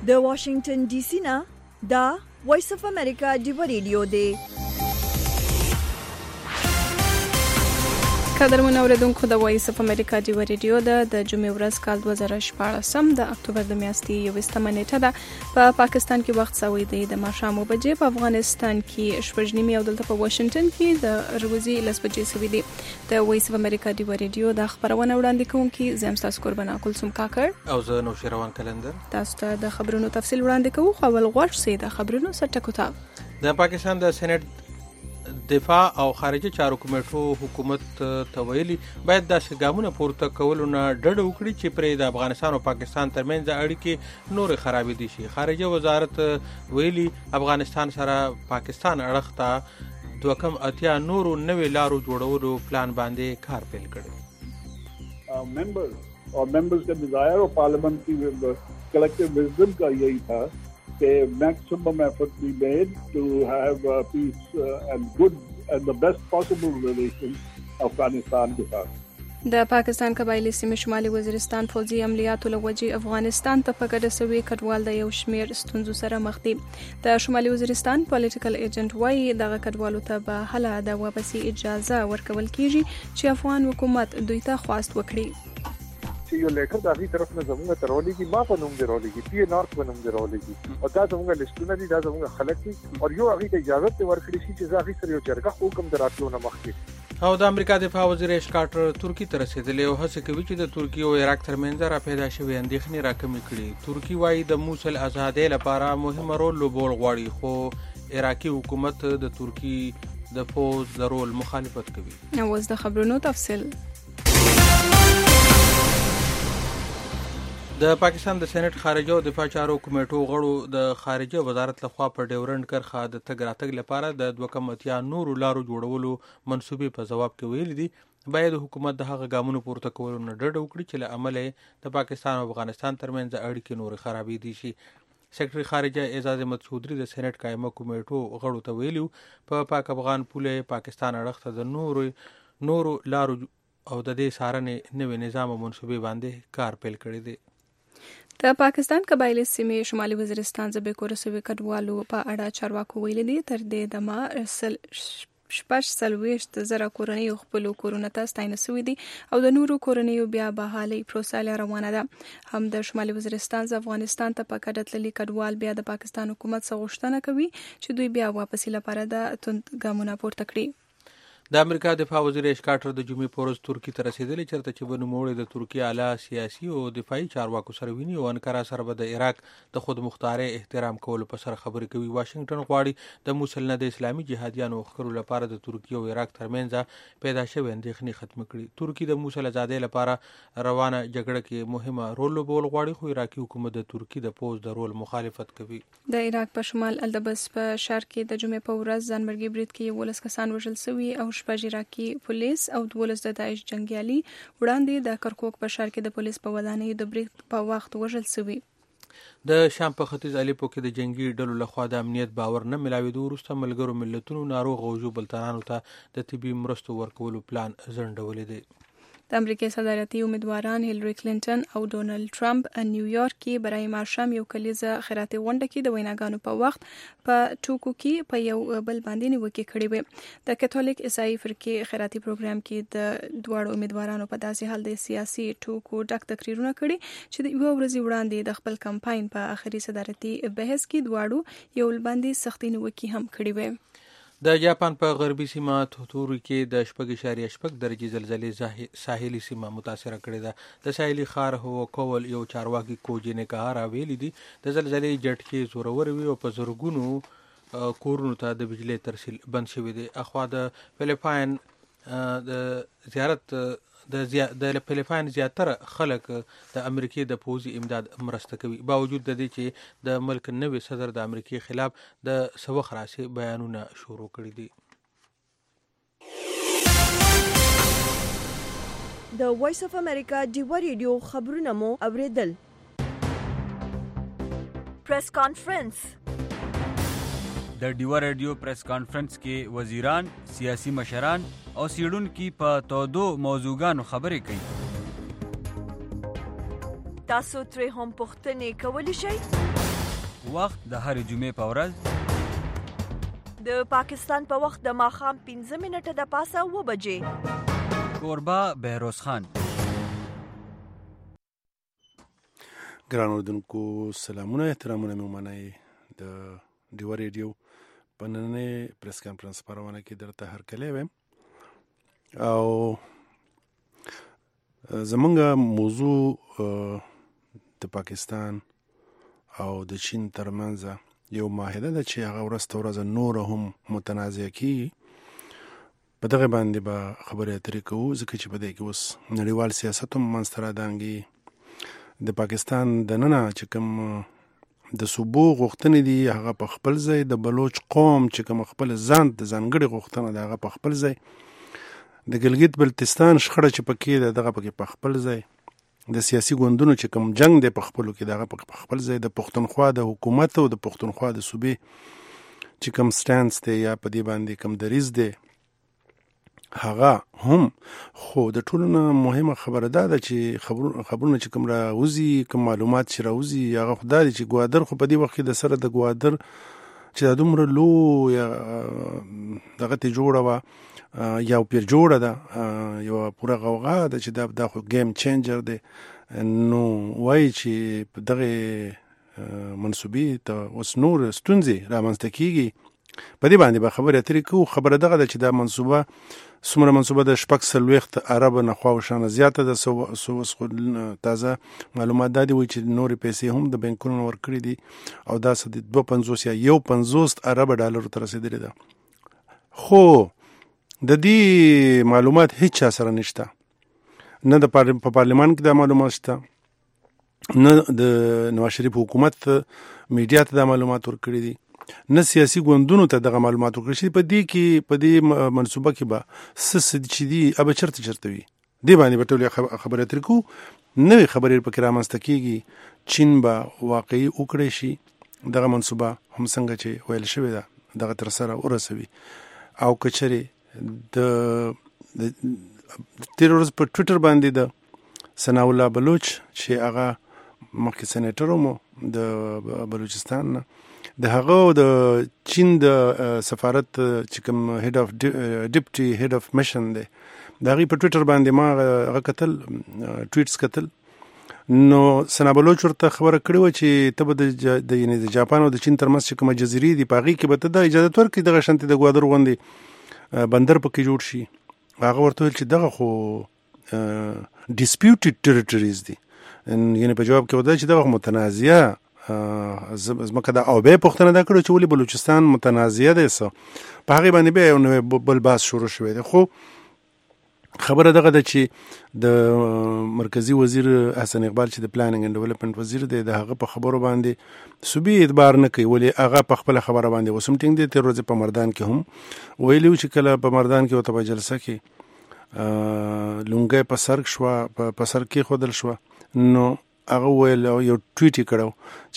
د واشنگټن ډي سي نه دا وایس اف امریکا ډیو ریډیو دی. قدرمن اوریدونکو د وایس اف امریکا ډیو ریډیو د جمعې ورځ کال 2014 د اکتوبر د میاشتې 21 نیټه ده. په پاکستان کې وخت سوی دی د ماښام بجې، په افغانستان کې شپږ او دلته په واشنگټن کې د روزي 10 بجې سوی دی. د وایس اف امریکا ډیو ریډیو د خبرونه وړاندې کوونکی زم تاسو قربانا کلثوم کاکړ او زه نو شیروان کلندر تاسو ته د خبرونو تفصیل وړاندې کوو. خو ول غوښ سي د خبرونو سرټکوتا د پاکستان د سېنات دفاع او خارجي چارو کمیټو حکومت ته ویلي باید داسې ګامونه پورته کولو نه ډډه وکړي چې پرې د افغانستان او پاکستان ترمنځ اړیکې نورې خرابې دي شي. خارجه وزارت ویلي افغانستان سره پاکستان اړخ ته 280 نورو نوې لارو جوړولو پلان باندې کار پیل کړی. members का desire और पार्लियामेंट की collective wisdom का यही था कि maximum effort be made to have peace and good and the best possible relations Afghanistan के साथ. د پاکستان قبایلی سیمه شمالي وزیرستان فوجي عملیاتو لوجه افغانستان ته په ګډه سوي کډوال د یو شمیر ستونزو سره مخ دي. د شمالي وزیرستان پولیټیکل ایجنټ وايي دغه کډوالو ته به هله د واپسي اجازه ورکول کیږي چې افغان حکومت دوی ته خواست وکړي. یو لیټر د هغې طرف نه زموږ ته راولېږي، ما په نوم دې راولېږي، پی ان آر په نوم دې راولېږي او دا زموږ لیسټونه دي، دا زموږ خلک دي او یو هغې ته اجازت دې ورکړی شي چې زه هغې سره یو جرګه حکم د راتلو نه مخکې. او د امریکا دفاع وزیر ایش کارټر ترکی ته رسېدلی او هڅه کوي چې د ترکیې او عراق ترمنځ را پیدا شوې اندېښنې راکمې کړي. ترکی وایي د موصل ازادۍ لپاره مهمه رول لوبول غواړي، خو عراقي حکومت د ترکیې د پوځ د رول مخالفت کوي. اوس د خبرونو تفصیل. د پاکستان د سېنات خارجه او دفاع چارو کمیټو غړو د خارجه وزارت لخوا په ډیورنډ کرښه د تګ راتګ لپاره د 280 نورو لارو جوړولو منصوبې په جواب کې ویلي دي باید حکومت د هغه ګامونو پورته کولو نه ډډه وکړي چې له امله د پاکستان او افغانستان ترمنځ اړیکې نورې خرابې دي شي. سیکرټري خارجه اعزاز احمد چودھری د سېنات قائمه کمیټو غړو ته ویلي په پاک افغان پوله پاکستان اړخ ته د نورو لارو او د دې څارنې نوې نظام او منصوبې باندې کار پیل کړی دی. د پاکستان قبایلی سیمې شمالي وزیرستان زبې کورسوي کډوالو په اړه چارواکو ویلي دي تر دې دمه 640,000 کورنۍ خپل کورونه ته ستاینه شوې دي او د نورو کورنۍ بیا بحالي پروسه روانه ده. هم د شمالي وزیرستان افغانستان ته په کډه تللي کډوال بیا د پاکستان حکومت څخه غوښتنه کوي چې دوی بیا واپسی لپاره د توند ګامونه پورته کړي. د امریکا دفاع وزیر ایش کارټر د جمعې په ورځ ترکیې ته رسېدلی چېرته چې به نوموړی د ترکیې اعلی سیاسي او دفاعي چارواکو سره ویني او انکارا سره به د عراق د خودمختارۍ احترام کولو په سر خبرې کوي. واشنګټن غواړي د موصل نه د اسلامي جهادیانو عسکرو لپاره د ترکیې او عراق ترمنځ پیدا شوې اندېښنې ختمې کړي. ترکیې د موصل ازادۍ لپاره روانه جګړه کې مهمه رول لوبول غواړي، خو عراقي حکومت د ترکیې د پوځ د رول مخالفت کوي. د عراق په شمال الدبس په ښار کې د جمعې په ورځ ځانمرګي برید کې 11 کسان وژل شوي او شپږ عراقي پولیس او 12 د داعش جنگیالي وړاندې د کرکوک په ښار کې د پولیس په ودانۍ د برید په وخت وژل شوي. د شام په ختیځ الیپو کې د جنگي ډلو لخوا د امنیت باور نه ملاوېدو وروسته ملګرو ملتونو ناروغ او ژوبلتانانو ته د طبي مرستو ورکولو پلان ځنډولی دی. د امریکای صدارتي امیدواران هیلری کلینټن او ډونالد ټرمپ نیویارک کې برای ماښام یو کلیزه خیراتي غونډه کې د ویناګانو په وخت په ټوکو کې په یو بل باندې نیوکې کړې وې. د کاتولیک عیسائی فرقې خیراتي پروګرام کې د دواړو امیدوارانو په داسې حال د سیاسي ټوکو ډک تقریرونه کړي چې د یو ورځې وړاندې د خپل کمپاین په آخري صدارتي بحث کې دواړو یو بل باندې سختي نیوکې هم کړې وې. د جاپان په غربي سیمه توتورو کې د 4.6 درجې زلزلې ساحلي سیمه متاثره کړې ده. د ساحلي ښار هوکول یو چارواکي کوجی نکاهارا ویلي دي د زلزلې جټکې زورور وي او په زرګونو کورونو ته د بجلی ترسیل بند شوی دی. اخوا د فلیپاین زیاتره خلک د امریکای د پوځي امداد مرسته کوي، باوجود د دې چې د ملک نوې صدر د امریکای خلاف د سوخ راسي بیانونه شروع کړي دي. د وایس اف امریکا ډیو ریډیو خبرونه مو اوریدل. پریس کانفرنس. د ډیو ریډیو پریس کانفرنس کې وزیران، سیاسي مشران او سیډونکو په تودو موضوعګانو خبرې کوي. تاسو ترې هم پوښتنې کولی شئ. وخت د هر جمعې په ورځ د پاکستان په وخت د ماښام 15 منټه د پاسه 9 بجې. کوربه بهروز خان. ګران اردوونکو سلامونه احترامونه مې ومنئ. د ډیوه ریډیو په نننۍ پریس کانفرنس خپرونه کې درته هرکلی وایم او زمونږ موضوع د پاکستان او د چین ترمنځ یو معاهده ده چې هغه ورځ ته ورځ نور هم متنازع کیږي. په دغه باندې به خبرې اترې کوو ځکه چې په دې کې اوس نړیوال سیاست هم منځته رادانګي. د پاکستان دننه چې کوم د صوبو غوښتنې دي هغه په خپل ځای، د بلوچ قوم چې کوم خپل ځان د ځانګړې غوښتنه ده هغه په خپل ځای، د ګلګت بلتستان شخړه چې پکې ده دغه پکې په خپل ځای، د سیاسي ګوندونو چې کوم جنگ دی په خپلو کې دغه په خپل ځای، د پښتونخوا د حکومت او د پښتونخوا د صوبې چې کوم سټانس دی یا په دې باندې کوم دریځ دی هغه هم. خو د ټولو نه مهمه خبره ده چې خبرونه چې کوم راوځي، کوم معلومات چې راوځي هغه خو دا دی چې ګوادر خو په دې وخت کې د سره د ګوادر چې دا دومره لویه دغه ته جوړه وه یا پیر جوړه ده یو پوره غوغا ده چې دا خو گیم چینجر دی. نو وایي چې په دغه منصوبې ته اوس نور ستونزې رامنځته کیږي. په دې باندې به خبرې اترې کوو. خبره دغه ده چې دا منصوبه څومره منصوبه د 46 عرب نخوا وشانه زیاته ده. تازه معلومات دا دي وایي چې نورې پیسې هم د بانکونو ورکړي دي او دا څه د 250 یا 150 عرب ډالرو ته رسېدلې ده. خو د دې معلومات هیڅ چا سره نشته، نه د په پارلمان کې دا معلومات شته، نه د نواز شریف حکومت میډیا ته دا معلومات ورکړي دي، نه سیاسي ګوندونو ته دغه معلومات ورکړي شي. په دې منصوبه کې به څه چې دي ابه چرته وي. دې باندې به ټولې خبرې اترې کوو. نوې خبرې پکې رامنځته کېږي. چین به واقعي وکړی شي دغه منصوبه هم څنګه چې ویل شوې ده دغه تر سره ورسوي. او که چېرې د تېره ورځ په ټویټر باندې د ثناء الله بلوچ چې هغه مخکې سینیټر هم د بلوچستان نه، د هغه د چین د سفارت چې کوم هیډ اف ډیپټي هیډ اف میشن دی د هغې په ټویټر باندې ما هغه کتل ټویټس کتل. نو ثناء بلوچ ورته خبره کړې وه چې ته به د جاپان او د چین ترمنځ چې کومه جزیرې دي په هغې کې به ته دا اجازت ورکړي دغه شانتې د ګوادر غوندې بندر پکې جوړ شي. هغه ورته ویل چې دغه خو ډیسپیوټډ ټریټریز دي، یعنې په جواب کې ودا چې دغه متنازعه ځمکه ده. او بیا یې پوښتنه دا کړې چې ولې بلوچستان متنازعه دی څه، په هغې باندې بیا یو نوی بل بحث شروع شوی دی. خو خبره دغه ده چې د مرکزی وزیر حسن اقبال چې د پلانینګ اینډ ډیولپمنٹ وزیر دی د هغه په خبرو باندې صوبې اعتبار نه کوي، ولې هغه په خپله خبره باندې اوس هم ټینګ دی. تېر ورځې په مردان کې هم ویلي چې کله په مردان کې ورته په جلسه کې لونګۍ په سر کېښودل شوه نو هغه ویل یو ټویټ یې کړی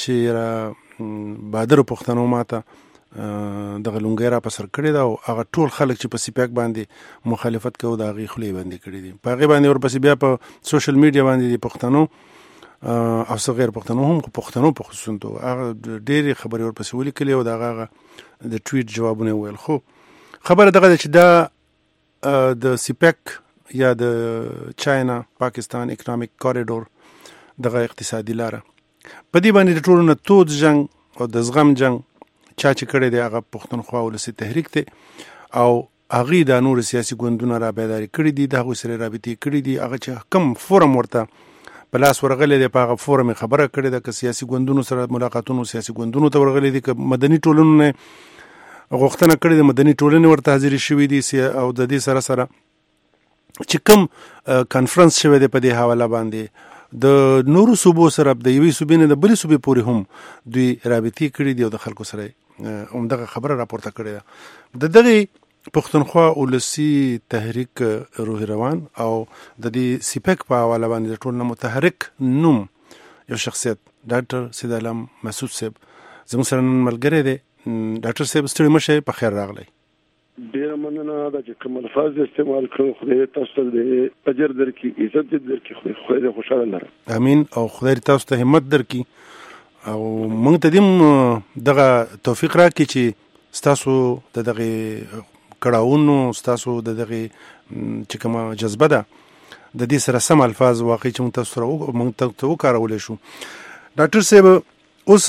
چې بهادرو پښتنو ماته دغه لونګۍ را په سر کړې ده او هغه ټول خلک چې په سیپاک باندې مخالفت کوي د هغې خولې بندې کړي دي. په هغې باندې ورپسې بیا په سوشل میډیا باندې د پښتنو او څه غیر پښتنو هم پښتنو په خصوص هغه ډېرې خبرې ورپسې ولیکلې او د هغه د ټویټ جوابونه ویل. خو خبره دغه ده چې دا د سیپاک یا د چاینا پاکستان اکنامیک کاریډور دغه اقتصادي لاره په دې باندې د ټولو نه تود جنګ او د زغم جنګ چا چې کړی دی هغه پښتونخوا ولسي تحریک دی او هغې دا نور سیاسي ګوندونه را بیداري کړي دي، د هغوی سره رابطې کړي دي. هغه چې کوم فورم ورته په لاس ورغلی دی په هغه فورم یې خبره کړې ده، که سیاسي ګوندونو سره ملاقاتونو سیاسي ګوندونو ته ورغلی دي، که مدني ټولنو نه غوښتنه کړې ده مدني ټولنې ورته حاضرې شوي دي او د دې سره سره چې کوم کانفرنس شوی دی په دې حواله باندې د نورو صوبو سره د یوې صوبې نه د بلې صوبې پورې هم دوی رابطې کړي دي او د خلکو سره همدغه خبره راپورته کړې ده. د دغې پښتونخوا ولسي تحریک روح روان او د دې سیپک په حواله باندې د ټول نه متحرک نوم یو شخصیت ډاکټر سید علم مسعود صاحب زموږ سره نن ملګری دی. ډاکټر صاحب ستړي مه شئ، په خیر راغلی. ډېره مننه دا چې کوم الفاظ استعمال کړو خدای تاسو ته د اجر درکړي، عزت درکړي، خدای دې خوشاله لره. امین. او خدای تاسو ته همت درکړي او موږ ته دیم دغه توفیق راکړي چې ستاسو د دغه کړهونو ستاسو د دغه چې کومه جذبه ده د دې سره سم الفاظ واقعي چې موږ ته وکارولای شو. ډاکټر صاحب اوس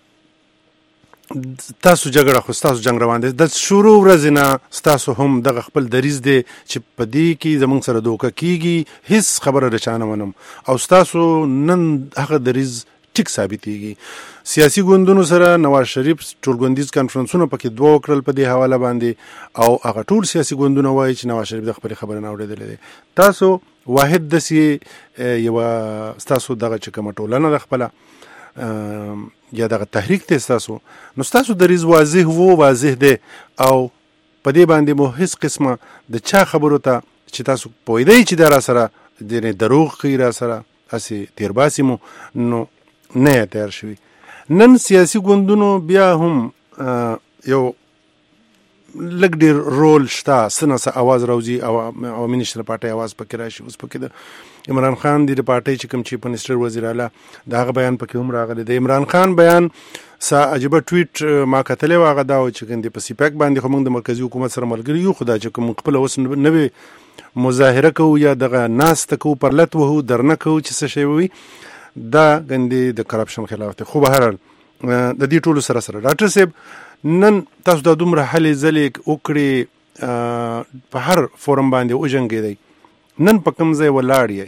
تاسو جګړه خو تاسو جنگ روان دي د شروع ورځ نه تاسو هم دغه خپل دریز دی چې په دې کې زمونږ سره دوکه کیږي هیڅ خبره رچانه منم او تاسو نن هغه دریز ټیک ثابتېږي. سیاسي ګوندونو سره نواز شریف ټولګوندیز کانفرنسونه پکې دوه وکړل په دې حواله باندې او هغه ټول سیاسي ګوندونه وایي چې نواز شریف د خپل خبره نه اورېدلې ده. تاسو واحد دسي یو تاسو دغه چې کومه ټولنه د خپل یا دغه تحریک ته تاسو نو تاسو دریز واضح دی او په دې باندې مو هیڅ قسمه د چا خبرو ته چې تاسو پوهیدئ چې دا را سره د دروغ کوي را سره اسی تیرباسي مو نو نه تیار شوي. نن سیاسي ګوندونو بیا هم یو لږ ډېر رول شته سنه اواز راوځي او منیسټر پارټي اواز پکې راشي. اوس پکې د عمران خان د پارټي چې کوم چیف منسٹر وزیر اعلی داغه بیان پکې هم راغلی. د عمران خان بیان عجیبه ټویټ ما کتلې واغه دا چې ګندې په سیپاک باندې خو موږ د مرکزی حکومت سره ملګری یو خدای چې کوم خپل اوس نوې مظاهره کوو یا دغه ناس تکو پرلت وو درنه کوو چې څه شی وي دا ګندې د کرپشن خلاف ته. خو به هر د دې ټولو سره ډاکټر صاحب نن تاسو د دومره هلې ځلې وکړې په هر فورم باندې وجنګېدئ نن په کوم ځای ولاړ یې؟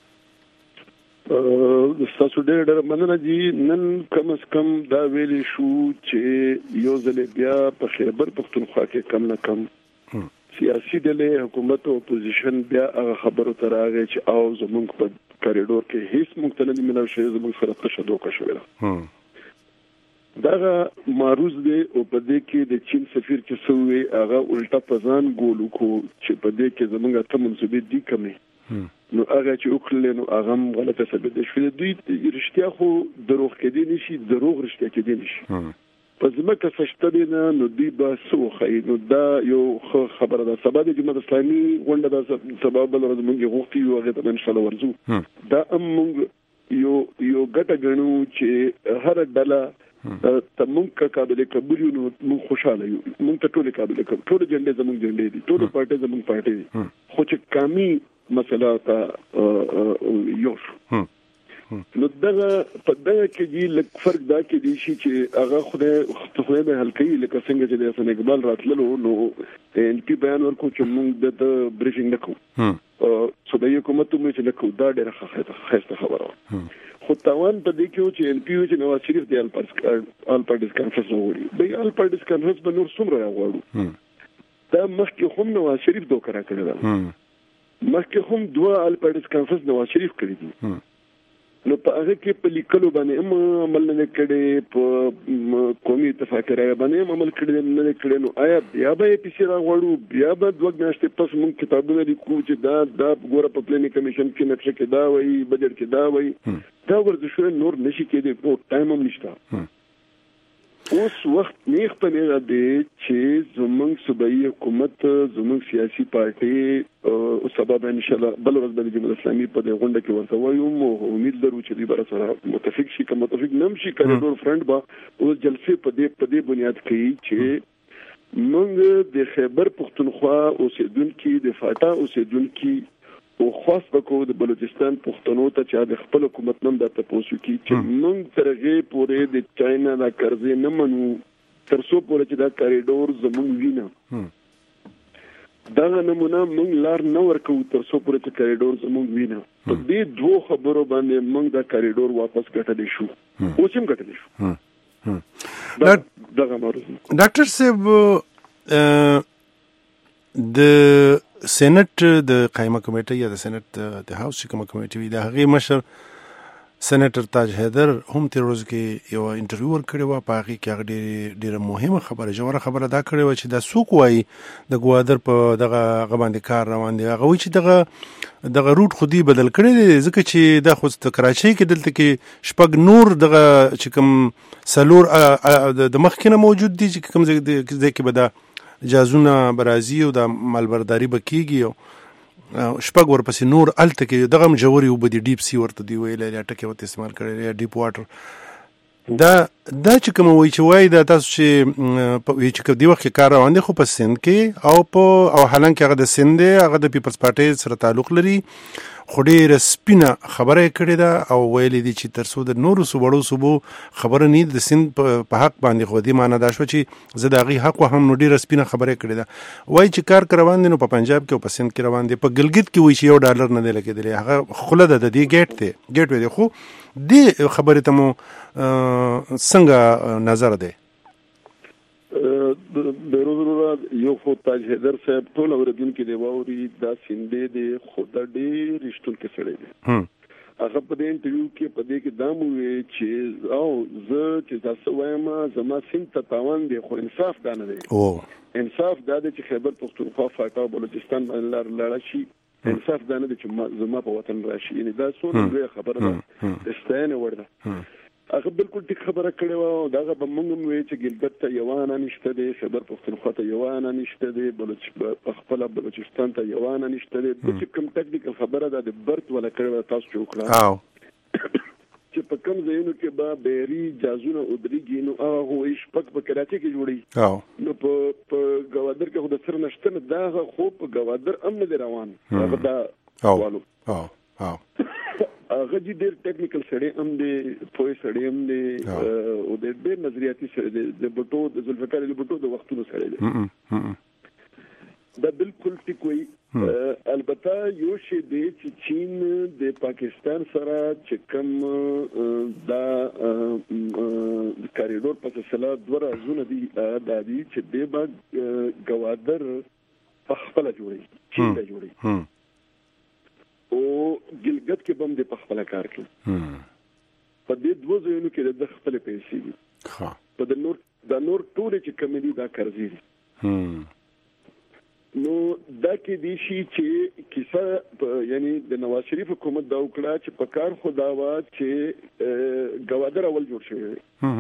تاسو ډېر مننه جی. نن کم از کم دا ویلې شو چې یو ځل بیا په خیبر پښتونخوا کې کم نه کم سیاسي ډلې حکومت او اپوزیشن بیا هغه خبرو ته راغی چې او زموږ په کریډور کې هیڅ مختلف مینه شوی زموږ سره تشدد شوی دغه معروض دی او په دې کې د چین سفیر چې سوې هغه الټا پزان ګولو کو چې په دې کې زمونږ ته منسوبې دي کمې نو هغه چې وکړل نو هغه غلطه ثابت شوه. دوی رښتیا خو دروغ کېدی نشي دروغ رښتیا کېدی نشي په ځمکه سشتل نه نو دوی به سوخه نو دا یو خبره ده. سبا د جماعت اسلامي غونډه د سبب بل ورځ مونږ غوښتي یو هغه ته ان شاء الله ورزو دا مونږ یو ګټه غنو چې هر ډله ته مونږ قابل قبول یو مونږ خوشاله یو مونږ ته ټول قابل قبول ټول جنډې زمونږ جنډې دي ټول پارټي زمونږ پارټي دي خو چې کمی مسله تا یو نو دغه په دغه کې دی لک فرق دا کې دی چې هغه خدای به هلکې لکه څنګه چې د حسن اقبال راتللو نو ان پی بیان ورکو چې مونږ د بریفینګ نکو صدای حکومت مو چې نکو دا ډېر ښه خبره خو تاوان په دې کې چې ان پی چې نواز شریف دی آل پارټیز کانفرنس وړي به آل پارټیز کانفرنس به نور څومره راغواړو دا مخکې هم نواز شریف دوه کرا کړی دا مخکې هم دوه آل پارټیز کانفرنس نواز شریف کړی دي نو په هغه کې په لیکلو باندې عمل نه کړي په قومي اتفاق راي باندې عمل کړي نه کړي نو آیا بیا به پیسې راغړو بیا به دوه میاشتې پس موږ کتابونه لیکو چې دا ګوره په پلانینګ کمیشن کې نقشه کې دا وایي بجټ کې دا وایي دا ورته نور نشي کېدی او ټایم هم نشته. اوس وخت نیخ په نه دی چې زمونږ صوبایي حکومت زمونږ سیاسي پارټي او سبب ان شاء الله بل ورځ د جمهوریت اسلامي په غونډه کې ورته وایو او امید لرو چې دوی سره متفق شي که متفق نم شي کریډور فرند با او جلسه په دې بنیاد کوي چې موږ د خیبر پښتونخوا اوسیدونکو د فاټا اوسیدونکو او خاص بکو د بلوچستان پښتنو ته چې د خپل حکومت نن د تاسو کې چې موږ ترغه پورې د چاینا د قرضې نه منو ترڅو پورې چې دا کریډور زموږ وینه دا نمونه موږ لار نه ورکو ترڅو پورې چې کریډور زموږ وینه په دې دوه خبرو باندې موږ دا کریډور واپس ګټلی شو اوس هم ګټلی شو. ډاکټر صاحب د سېنات د قائمه کمیټه یا د سېنات د هاوس کومه کمیټه وي د هغې مشر سېنیټر تاج حیدر هم تیر ورځ کې یو انټرویو ورکړی و په هغې کې هغه ډېره مهمه خبره ژوره خبره دا کړې وه چې دا څوک وایي د ګوادر په دغه باندې کار روان دی هغه وایي چې دغه روټ خو دوی بدل کړی دی ځکه چې دا خو د کراچۍ کې دلته کې شپږ نور دغه چې کوم څلور د مخکې نه موجود دي چې کوم ځای کې به دا جازونه برازي او د مالبرداري به کېږي شپږ ورپسې نور الته کې دغه مجوري او بدی ډیپ سی ورته دی ویل یا ټکي ورته استعمال کړي یا ډیپ واټر دا چې کوم وایي چې وایي دا تاسو چې دی وخت کار روان دي خو په سند کې او حالانکه هغه د سند دی هغه د پیپلز پارټي سره تعلق لري خو ډېره سپینه خبره یې کړې ده او ویلي دي چې تر څو د نورو وړو صوبو خبره نه د سند په حق باندې خو دې معنا دا شوه چې زه د هغې حق وهم نو ډېره سپینه خبره یې کړې ده وایي چې کار روان دی نو په پنجاب کې او په سند کې روان دی په ګلګت کې وایي چې $1 نه دی لګېدلی هغه خوله ده د دې ګیټ دی خو دې خبرې ته مو څنګه نظر دی بیروز یو خو تاج حیدر صاحب ټول اوریدونکي دی واوري دا سیندې دی خو دا ډېر رښتونکی سړی دی هغه په دې انټرویو کې په دې کې دا مو وی چې او زه چې تاسو وایم زما سیند ته تاوان دی خو انصاف دا نه دی انصاف دا دی چې خیبر پختونخوا فاټا بلوچستان باندې لاړ شي انصاف دا نه دی چې زما په وطن راشي یعنی دا څونه لوی خبره ده ستاینه وړ ده هغه بالکل ټیک خبره کړې وه دا به موږ هم وایو چې ګلګت ته یوانه نشته دی خیبر پختونخوا ته یوانه نشته دی په خپله بلوچستان ته یوانه نشته دی دا چې کوم ټکنیکل خبره ده د برت ولا کړې وه تاسو چې وکړه چې په کوم ځایونو کې به بیري جازونه ودرېږي نو هغه خو شپږ په کراچۍ کې جوړوي نو په ګوادر کې خو د سره نشته نه دا خو په ګوادر هم نه دی روان هغه دا والو هغه چې ډېر ټیکنیکل سړی هم دی پوه سړی هم دی او د ډېر نظریاتي سړی دی د بټو د ذوالفقار علي بټو د وختونو سړی دی دا بالکل ټیک وایي البته یو شی دی چې چین د پاکستان سره چې کوم دا کاریډور په سلسله دوه رازونه دي دا دي چې دی به ګوادر په خپله جوړوي چین به جوړوي او ګلګت کې بم د خپل کار کوي په دې دوه ځایونو کې د خپل پیسې دي په د نور ټول چې کمی دي دا قرضې دي نو دا کې دي شي چې کیسه یعنی د نواز شریف حکومت دا وکړه چې په کار خدا وا چې ګوادر اول جوړ شوی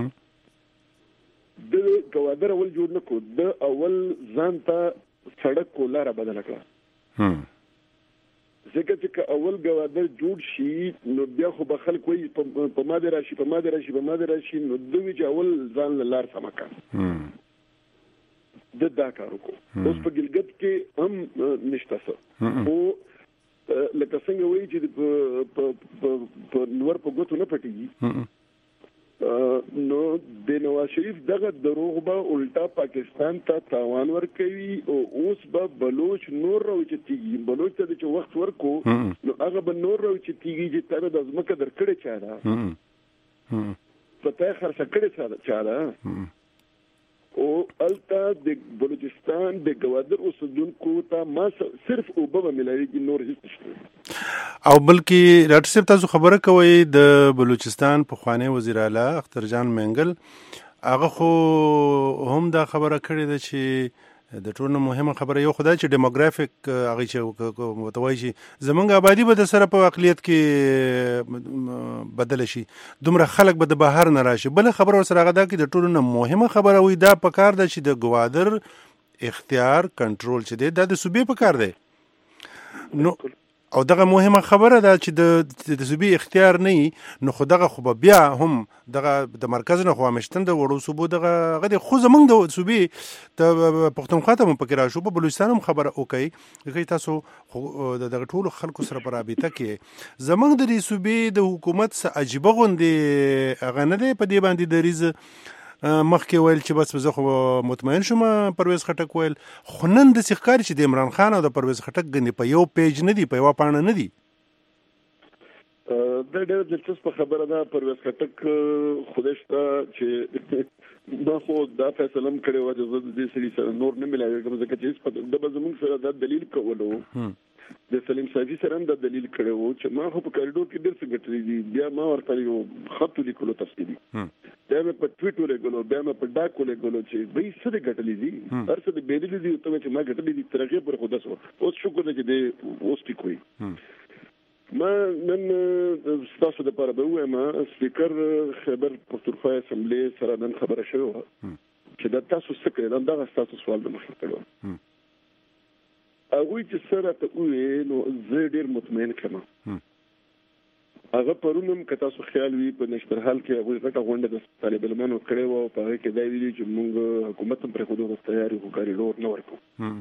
د ګوادر اول جوړ نه کو د اول ځان ته سړک کو لار بدل کړه ځکه چې اول ګوادر جوړ شي نو بیا خو به خلک وایي په ماده راشي نو دوی چې اول ځان لار سم کړ دا کار وکړو اوس په ګلګت کې هم نشته څه او لکه څنګه وایي چې په نور په ګوتو نه پټيږي نو د نواز شریف دغه دروغ به الټا پاکستان ته تاوان ورکوي او اوس به بلوچ نور راوچتيږي بلوچ ته چې وخت ورکو نو هغه به نور راوچتيږي چې تر د ځمکه درکړې چاره پته خرڅ کړې چاره او التا د بلوچستان د ګوادر اوسیدونکو ته ما صرف او به ملایي نور هیڅ نشته او بلکې ډاکټر صاحب تاسو خبره کوي د بلوچستان په خوانی وزیر اعلی اختر جان منګل هغه خو هم دا خبره کړې ده چې د ټولو مهمه خبره یو خدای چې ډیموګرافیک هغه چې متوي شي زمونږ آبادی به د سره په اقلیت کې بدل شي دومره خلک به د بهر نه راشي بل خبره ور سره هغه دا کې د ټولو مهمه خبره وي دا په کار ده چې د ګوادر اختیار کنټرول چي دا د صوبې په کار دی نو او دغه مهمه خبره ده چې د صوبې اختیار نه نو خو دغه خو بیا هم دغه د مرکز نه خو مشتن د وړو صوبو دغه غدي خو زمونږ د صوبې ته پښتونخوا ته په کې راشو په بلوچستان هم خبره وکي چې تاسو دغه ټول خلکو سره په رابطه کې زمونږ د صوبې د حکومت څخه عجيبه غوندي هغه نه دی په دې باندې دریز مخکې ویل چې بس زه خو مطمئن شوم پرویز خټک ویل خو نن د ښکار چې د عمران خان او د پرویز خټک غني په یو پیج نه دی په یو پاڼه نه دی دا ډېر دلچسپ خبره ده پرویز خټک خودشته چې دا خو دا فیصله هم کړې وه چې زه د دې سړي سره نور نه ملاوېږم ځکه چې د به زموږ سره دا دلیل کولو د سلیم صافي سره هم دا دلیل کړی و چې ما خو په کاریډور کې ډېر څه ګټلي دي بیا ما ورته یو خط ولیکلو تفصیلي بیا مې په ټویټ ولېږلو بیا مې په ډاک ولېږلو چې دوی څه دې ګټلي دي هر څه دې بېللي دي ته چې ما ګټلي دي تر هغې پورې خو داسې اوس شکر دی چې دی اوس ټیک وي ما نن ستاسو دپاره به ووایم سپیکر خیبر پښتونخوا اسمبلې سره نن خبره شوې وه چې دا تاسو څه کړی دغه ستاسو سوال به مخکې کړی هغوی چې څه راته وویل نو زه ډېر مطمئن کړم هغه پرونم که تاسو خیال وي په نشترحال کې هغه غټه غونډه د طالب علمانو کړې وو په هغه کې دا ویلي چې موږ حکومت هم پر خودو تیاری خو کاریډور نه ورکو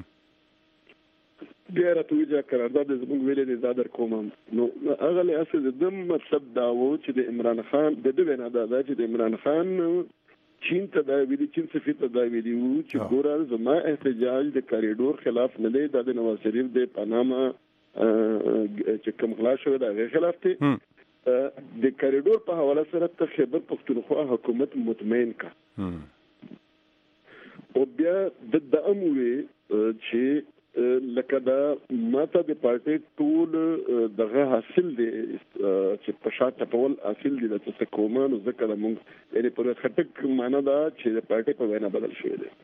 بیا راته ویل قرارداد زموږ ویلې د زادر کوم نو هغه له اصل د مطلب دا و چې د عمران خان د دوه نه دا چې د عمران خان چین ته دا ویلي چین سفیر ته دا ویلي وو چې ګورل زما احتجاج د کاریډور خلاف نه دی د نواز شریف د پاناما چې کوم خلاص شو دا غیر خلاف دی د کاریډور په حواله سره ته خیبر پختونخوا حکومت مطمئن کا او بیا د اموي چې لکه دا ماته د پارټي ټول دغه حاصل دي چې په شاته ټول حاصل دي د څه کومه نو ځکه موږ یعنی په خټک معنا دا چې د پارټي په وینا بدل شوی دی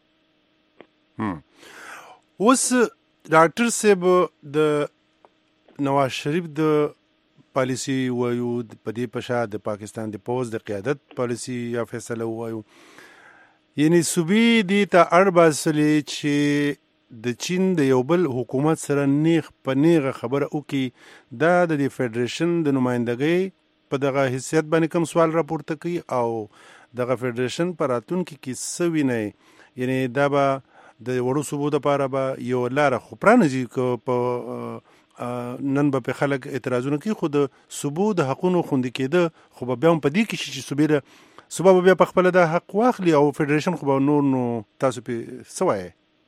اوس ډاکټر صاحب د نواز شریف د پالیسی وایو په دې پښه د پاکستان د پوز د قیادت پالیسی یا فیصله وایو یعنی صوبې دي ته اړباسلې چې د چین د یو بل حکومت سره نیغ په نیغه خبره وکي دا د فدریشن د نمائندګۍ په دغه حیثیت باندې کوم سوال راپورته کوي او دغه فدریشن پر راتلونکي کې سوي نه یعنی دا به د وړو صوبو لپاره به یو لاره خو پرانځي په نن به په خلک اعتراضونه کوي خو د صوبو د حقونو خوندي کېده خو به بیا هم په دې کې چې صوبه به بیا په خپل د حق واخلي او فدریشن خو به نو تاسو په سوای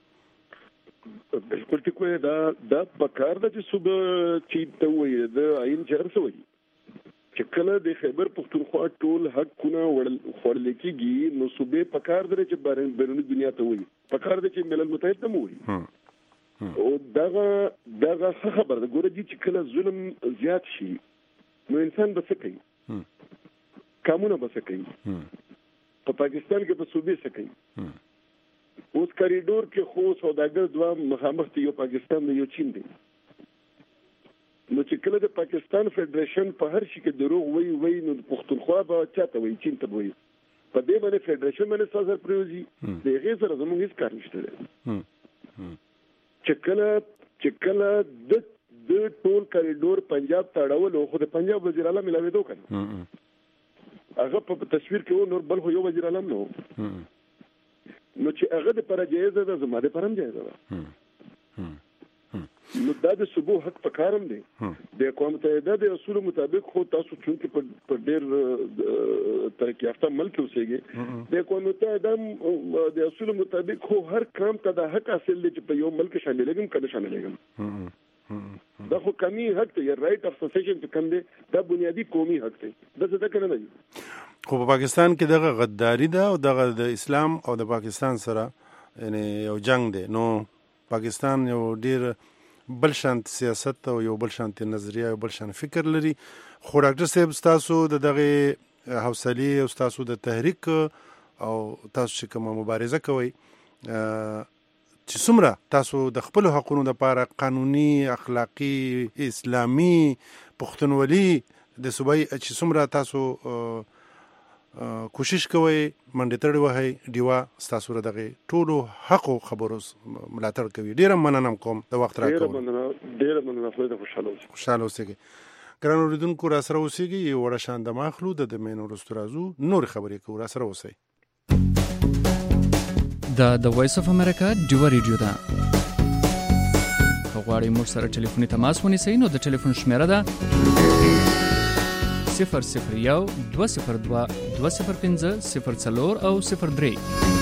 بالکل ټیک وای دا پکار د چې صوبه چې ته وایي د عین چهر سوي چې کله د خیبر پختونخوا ټول حقونه وړل کېږي نو صوبه پکار درې چې بیرونی دنیا ته وایي پکار د چې ملل متحد ته وایي او دغه خبر د ګوره دي چې کله ظلم زیات شي نو انسان به څه کوي قانون به څه کوي په پاکستان کې په صوبې څه کوي اوس کاریډور کې خو سوداګر دوه مخامخ دي یو پاکستان دی یو چین دی نو چې کله د پاکستان فدریشن په هر شي کې دروغ وایي نو پښتونخوا به چاته وایي چین ته وایي په دې باندې فدریشن باندې سازر پریوزي د هغې سره زموږ هیڅ کار نشته دی چې کله د ټول کاریډور پنجاب ته اړولو خو د پنجاب وزیر اعلی ملاوېدو کنه هغه په تصویر کې نور بل خو یو وزیر اعلی نه و نو چې هغه د پر جایزه ده زما د پرم جایزه ده نو دا د صوبو حق پکارم دی د اقوام متحده د اصول مطابق خو تاسو چې په ډېر ترقی یافته ملک اوسېږي د اقوام متحده د اصول مطابق خو هر کام ته د حق حاصل دی چې په یو ملک شاملېږم کنه شاملېږم دا خو قومي حق دی یا رائټ اف سیسیشن چې کوم دی دا بنیادی قومي حق دی دا څه کنه دی خو په پاکستان کې دغه غداری ده او دغه د اسلام او د پاکستان سره یعنی یو جنگ دی نو پاکستان یو ډیر بل شانت سیاست او یو بل شانت نظریه او بل شانت فکر لري خو ډاکټر صاحب تاسو د دغه حوصله او تاسو د تحریک او تاسو چې کومه مبارزه کوي چې څومره تاسو د خپل حقوقو لپاره قانوني اخلاقی اسلامي پښتونولي د صوبای چې څومره تاسو کوشش کوي منډه تړي وهي دیوا تاسو را دغه ټولو حق او خبرو ملاتړ کوي ډیر مننه کوم د وخت راکوم ډیر مننه خو خوشاله اوسئ ګران اوریدونکو را سره اوسئ یو وړ شان د ماخلو د مینو رستورازو نور خبرې کوو را سره اوسئ د وایس اف امریکا ډیو ریډیو دا غواړئ موږ سره ټلیفوني تماس ونیسئ نو د ټلیفون شمیره ده 001 202 205 04 او 03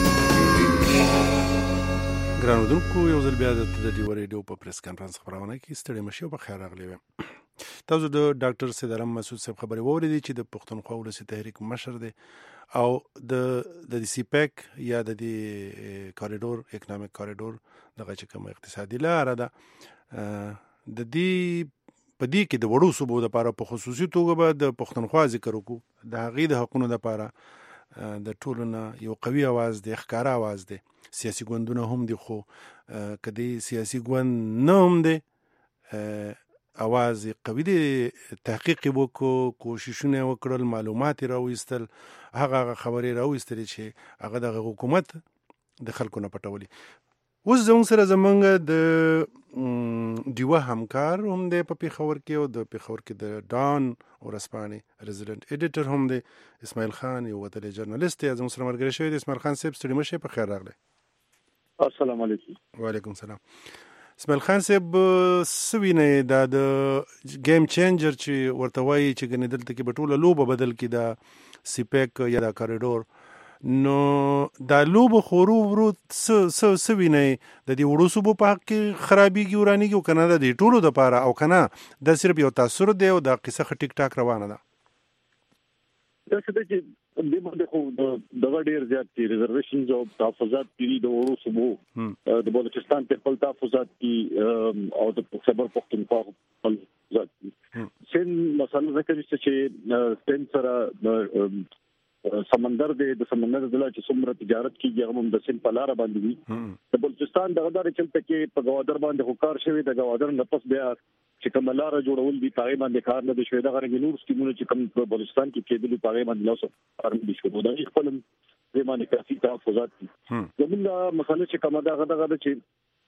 ګران اوریدونکو یو ځل بیا د ډیو ریډیو په پریس کانفرنس خبرونه کې ستړي مشي او په خیر راغلی تاسو د ډاکټر سیدرم مسعود صاحب خبرې ووریدي چې د پښتونخوا ولسی تحریک مشر دی او د سی پیک یا د کاریډور اکونومیک کاریډور دغه چې کوم اقتصادي لار ده د دې په دې کې د وړو صوبو لپاره په خصوصي توګه به د پښتونخوا ذکر وکړو د هغې د حقونو لپاره د ټولو نه یو قوي اواز دی ښکاره اواز دی سیاسي ګوندونه هم دي خو که د سیاسي ګوند نه هم دی اواز قوي دی تحقیق وکړو کوششونه وکړل معلومات راویستل هغه خبرې راویستل چې هغه د حکومت د خلکو نه پټولي اوس زموږ سره زمونږ د ډیوه همکار هم دی په پېښور کې، او د پېښور کې د ډان ورځپاڼې ریزیډنټ ایډیټر هم دی اسماعیل خان، یو وتلی جرنالست دی. زموږ سره ملګری شوی دی. اسماعیل خان صاحب ستړي مه شئ، په خیر راغلی. السلام علیکم. وعلیکم السلام. اسماعیل خان صاحب څه وینئ دا د ګیم چینجر چې ورته وایي چې ګنې دلته کې به ټوله لوبه بدل کړي، دا سیپیک یا دا کاریډور، نو دا لوبه خو ورو څه وینئ د دې وړو صوبو په حق کې خرابېږي ورانېږي، او که نه د دې ټولو دپاره، او که نه دا صرف یو تاثر دی او دا قصه ښه ټیک ټاک روانه ده؟ دا څه دی چې دې باندې خو دغه ډېر زیات دي ریزرویشنز او تحفظات دي د وړو صوبو، د بلوچستان په خپل تحفظات دي او د خیبر پختونخوا خپل تحفظات دي. سین مثلا ذکر چې سین سره سمندر د سمندر د لا چې څومره تجارت کیږي هغه هم د سین په لار باندې دي. د بلوچستان دغه دار چلته کې په گوادر باندې هوکار شوی، د گوادر نه پس بیا چې کوم لار جوړول دي پای باندې کار نه دی شوی. دا غره نور سکیمونه چې کوم په بلوچستان کې کېدل پای باندې لاسو کار نه شوی. دا خپل زمانه کافي تحفظات دي. زمونږ مسله چې کومه دغه چې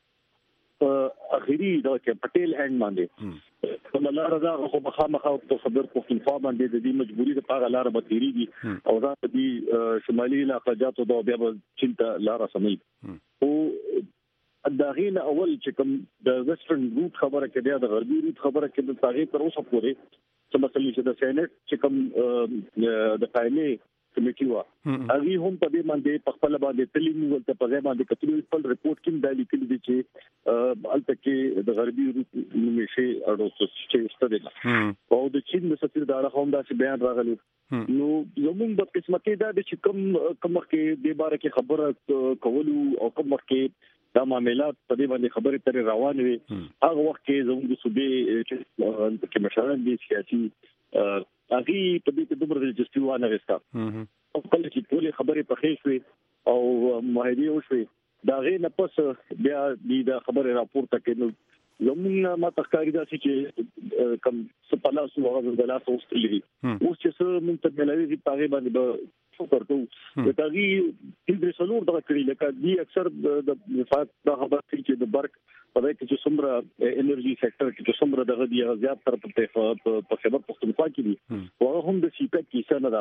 اخیری دا کې پټیل هند باندې کوم لار دا خو مخامخ په خبر پختونخوا باندې د دې مجبوری د پاغه لار به تیریږي او دا د شمالي علاقې جاتو دا بیا به چینته لار سمي. او دا غین اول چې کوم د ویسټرن روټ خبره کې د غربي روټ خبره کې د تاریخ تر اوسه پورې چې مثلا چې د سېنات چې کوم د قائمه کمیټي وا هغه هم په دې باندې په خپل باندې تللی ولته په ځای باندې کتلو خپل ریپورت کې د لیکل دي چې الته کې د غربي روټ نشي اړو چې ستدل او د چین د سفیر دار هم دا چې بیان راغلی. نو زموږ د قسمت دا چې کوم کې د باره کې خبره کولو او کوم کې دا معاملات په دې باندې خبرې ترې روانې وي، هغه وخت کې زموږ صوبې چې مشران دي سیاسي هغه په دې کې دومره دلچسپي ونه غوښتا او کله چې ټول خبرې پخې شوې او معاهده وشوې دا غي نه پس بیا د خبرې راپورته کېدل. زموږ ما تخکاری دا چې کم سپلاسو هغه د لاس اوستلې اوس چې څه مونږ ته ملوي په هغه باندې به فکر کوو. دا غي د څلور دغه کړي لکه دی اکثر د وفات د خبر چې د برق په دې کې چې څومره انرژي سېکټر کې چې څومره دغه دی زیات تر په خبر پختونخوا کې دي او هم د سیپیک کې څه نه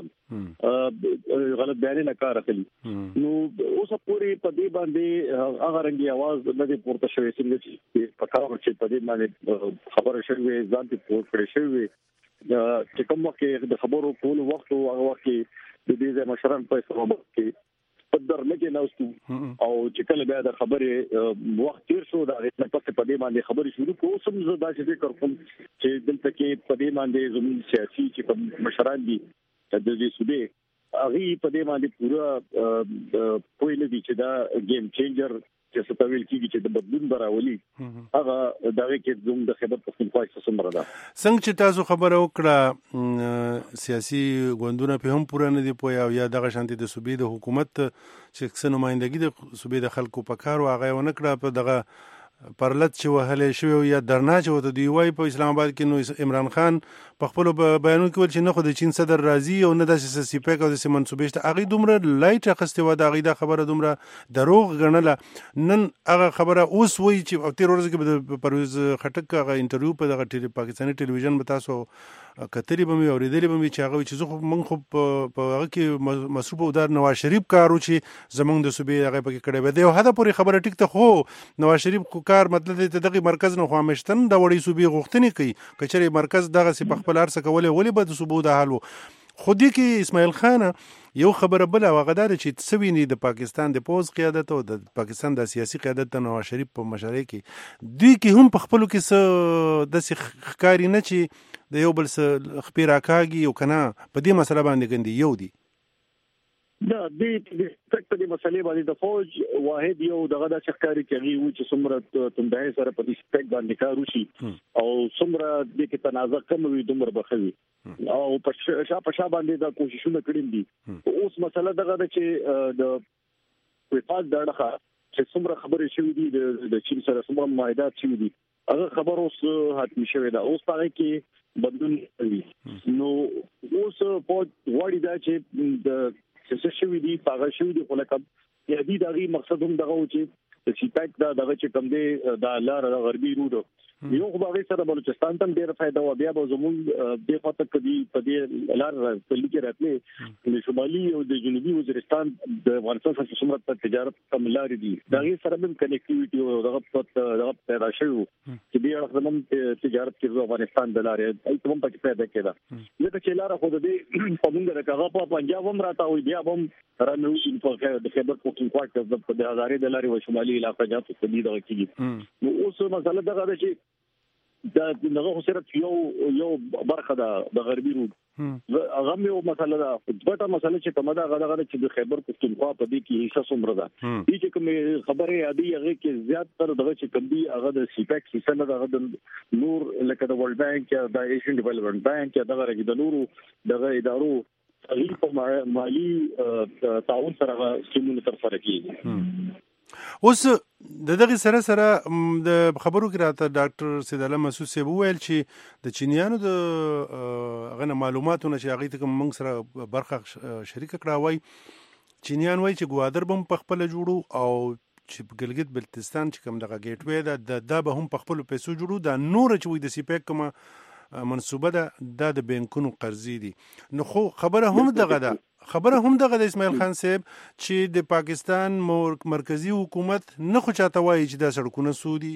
ده غلط بیان نه کار اخلي. نو اوس پورې په دې باندې هغه رنګي आवाज نه دی پورته شوی چې په کار چې په دې باندې خبره شوی ځان ته پورته کړی شوی چې کوم وخت د خبرو ټول وخت او هغه وخت د دې مشران په سبب کې قدر نه کې نوستو او چې کله بیا د خبرې وخت تیر شو دا نه پس په دې باندې خبرې شروع کوو. سم زه دا چې فکر کوم چې دلته کې په دې باندې زموږ سیاسي چې مشران دي د دې صوبې هغه په دې باندې پورا پوه نه دي چې دا ګیم چینجر چې څه تاویل کیږي چې د بدلون براولي هغه دغه کې زموږ د خبر پختونخوا څخه سمره ده. څنګه چې تاسو خبره وکړه سیاسي ګوندونه په هم پوره نه دي پوهه او یا دغه شانتي د صوبې د حکومت چې څه نمائندګي د صوبې د خلکو په کار واغې ونه کړه په دغه پرلط چې وهلې شوی یا درنا چې وته دی وای په اسلام آباد کې نو عمران خان په خپل بیانونو کې ول چې نه خو د چین صدر راضي او نه د سیپیک او د منسوبې ته هغه دومره لایټ اخستې و دا غي خبره دومره دروغ غنله. نن هغه خبره اوس وای چې او تیر ورځ کې د پرویز خټک هغه انټرویو په دغه پاکستاني ټلویزیون به تاسو کتري به مې اوریدلې به مې چې هغه چې زه من خو په هغه کې مصروف او در نواز شریف کارو چې زمونږ د صوبې هغه پکې کړی به دی او هدا پوری خبره ټیک ته خو نواز شریف کار مطلب د دغه مرکز نه خو مشتن د وړي صوبې غوښتنې کوي کچري مرکز دغه سی په خپل ارسه کولې ولې به د صوبو د حالو خودی کې اسماعیل خان یو خبره بل وغدار چې سویني د پاکستان د پوز قیادت او د پاکستان د سیاسي قیادت د نواز شریف په مشرۍ کې دوی کې هم په خپل کې د ښکاری نه چې د یو بل څه خپل راکاږي او کنه په دې مسله باندې ګندي یو دی دا د تک په دې مسلې باندې د فوج واحد یو دغه د ښکاری کوي چې څومره تندای سره په دې سپیک باندې کار وشي او څومره د کې تنازع کم وي دومره بخوي او په شا باندې دا کوششونه کړي دي. اوس مسله دغه د چې د وفاق دغه چې څومره خبرې شوې دي د چین سره څومره معاهدات شوې دي هغه خبر اوس حتمی شوې ده. اوس هغه کې بدلون کوي نو اوس په وړي دا چې د څه شوی دی هغه شوی دی خو لکه یا دې دغه مقصد هم دغه و چې د سیپاک دا دغه چې کوم دی د لار غربي روډ یو خو هغه سره بلوچستان ته ډیر فائدہ و بیا به زموږ د خاطر کدي په دې لار کلی کې راتلې د شمالي او د جنوبي وزیرستان د افغانستان سره څومره په تجارت کم لارې دي دا غي سره هم کنیکټیویټي او دغه پیدا شوی چې بیا زموږ تجارت کې افغانستان د لارې ای کوم پکې پیدا کېده لکه چې لار خو د دې په موږ راکغه په پنجاب هم راته وي بیا هم رانو په د خبر پښتونخوا د هزارې د لارې و شمالي علاقې جات څخه دي دغه کېږي نو اوس مسله دغه ده چې دا دغه صرف یو برخه د غربي روډ هغه یو مسله ده ډېره مسله چې کومه ده هغه چې د خیبر پښتونخوا په دې کې حصہ څومره ده چې کوم خبره یادي هغه کې زیات تر دغه چې کوم دی هغه د سیپاک حصہ نه هغه د نور لکه د ورلد بانک یا د ایشین ډیولپمنٹ بانک یا دغه د نورو دغه ادارو تغیر په مالی تعاون سره سیمونه تر سره کیږي اوس دغه سره د خبرو کې راته ډاکټر سید علم مسعود صاحب ویل چې د چینیانو د غنه معلوماتونه چې هغه ته موږ سره برخه شریک کړاوي چینیان وایي چې ګوادر بم په خپل جوړو او چې ګلګت بلتستان چې کوم دغه گیټ وی دا به هم په خپل پیسو جوړو دا نور چې وي د سیپاک کومه منصوبه ده د بانکونو قرضې دي نو خو خبره هم دغه د اسماعیل خان صاحب چې د پاکستان مرکزی حکومت نه خو چاته وایي چې دا سړکونه سودي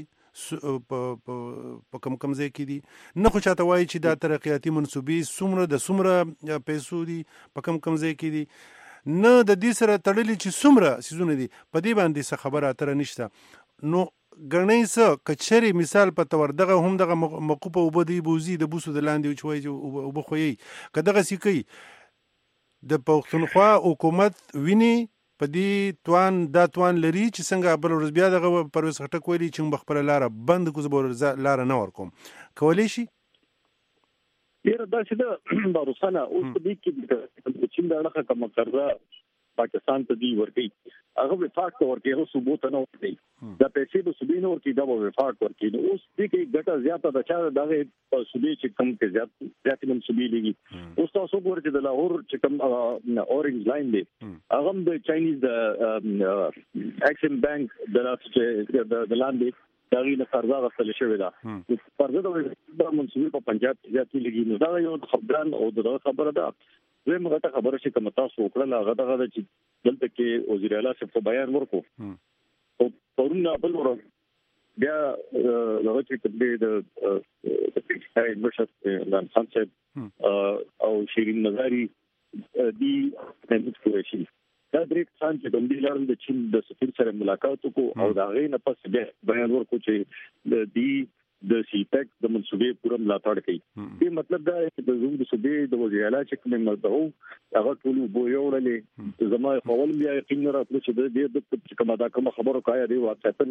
په کم ځای کې دي نه خو چاته وایي چې دا ترقیاتي منصوبې څومره پیسو دي په کم ځای کې دي نه د دې سره تړلي چې څومره سيزونه دي په دې باندې څه خبره اتره نشته نو ګڼې څه کچري مثال په تور دغه هم دغه موقوفه وبدي بوزي د بوسو د لاندې چوي وبخوي کداغه سکی د پښتونخوا حکومت ویني په دې توان لري چې څنګه بل ورځ بیا دغه پرویز خټک ویلي چې مخبر لار بند کو زبر لار نه ورکوم کولی شي ډیر داسې ده باروسانه اوس په دې کې د چین د اړه کوم قرضه پاکستان ته دی ورکړي هغه وفاق ورکړي هغه ثبوت نه ورکړي دا پیسې به صوبې نه ورکړي دا به وفاق ورکړي اوس دې کې ګټه زیاته ده چې دغه صوبې چې کم کې زیات منصوبې لګي اوس تاسو ګورئ چې د لاهور چې کم اورنج لاین دی هغه د چاینیز د اکسیم بانک د لاندې دغه نه قرضه غوښتل شوې ده قرضه د منصوبې په پنجاب کې زیات لګي نو دا یو خبران او د خبره ده زه مغه خبره چې کوم تاسو وکړه هغه دغه چې دلته کې وزیر اعلی صاحب په بیان ورکو او پرونه بل ور بیا هغه چې د پاکستان مشر لان خان صاحب او شیرین مزاری دی د کوشش دا درې څنګه چې د دې لارې د چین د سفیر سره ملاقات وکړو او دا غي نه پس بیا بیان ورکو چې د سیپاک د منصوبې پوره ملاتړ کوي دې مطلب دا چې د زوم د صوبې د وزیر اعلی چې کوم مرده هغه ټول بو یو لري زما خپل بیا یقین راځي چې د کومه دا کوم خبرو کوي دی واقعا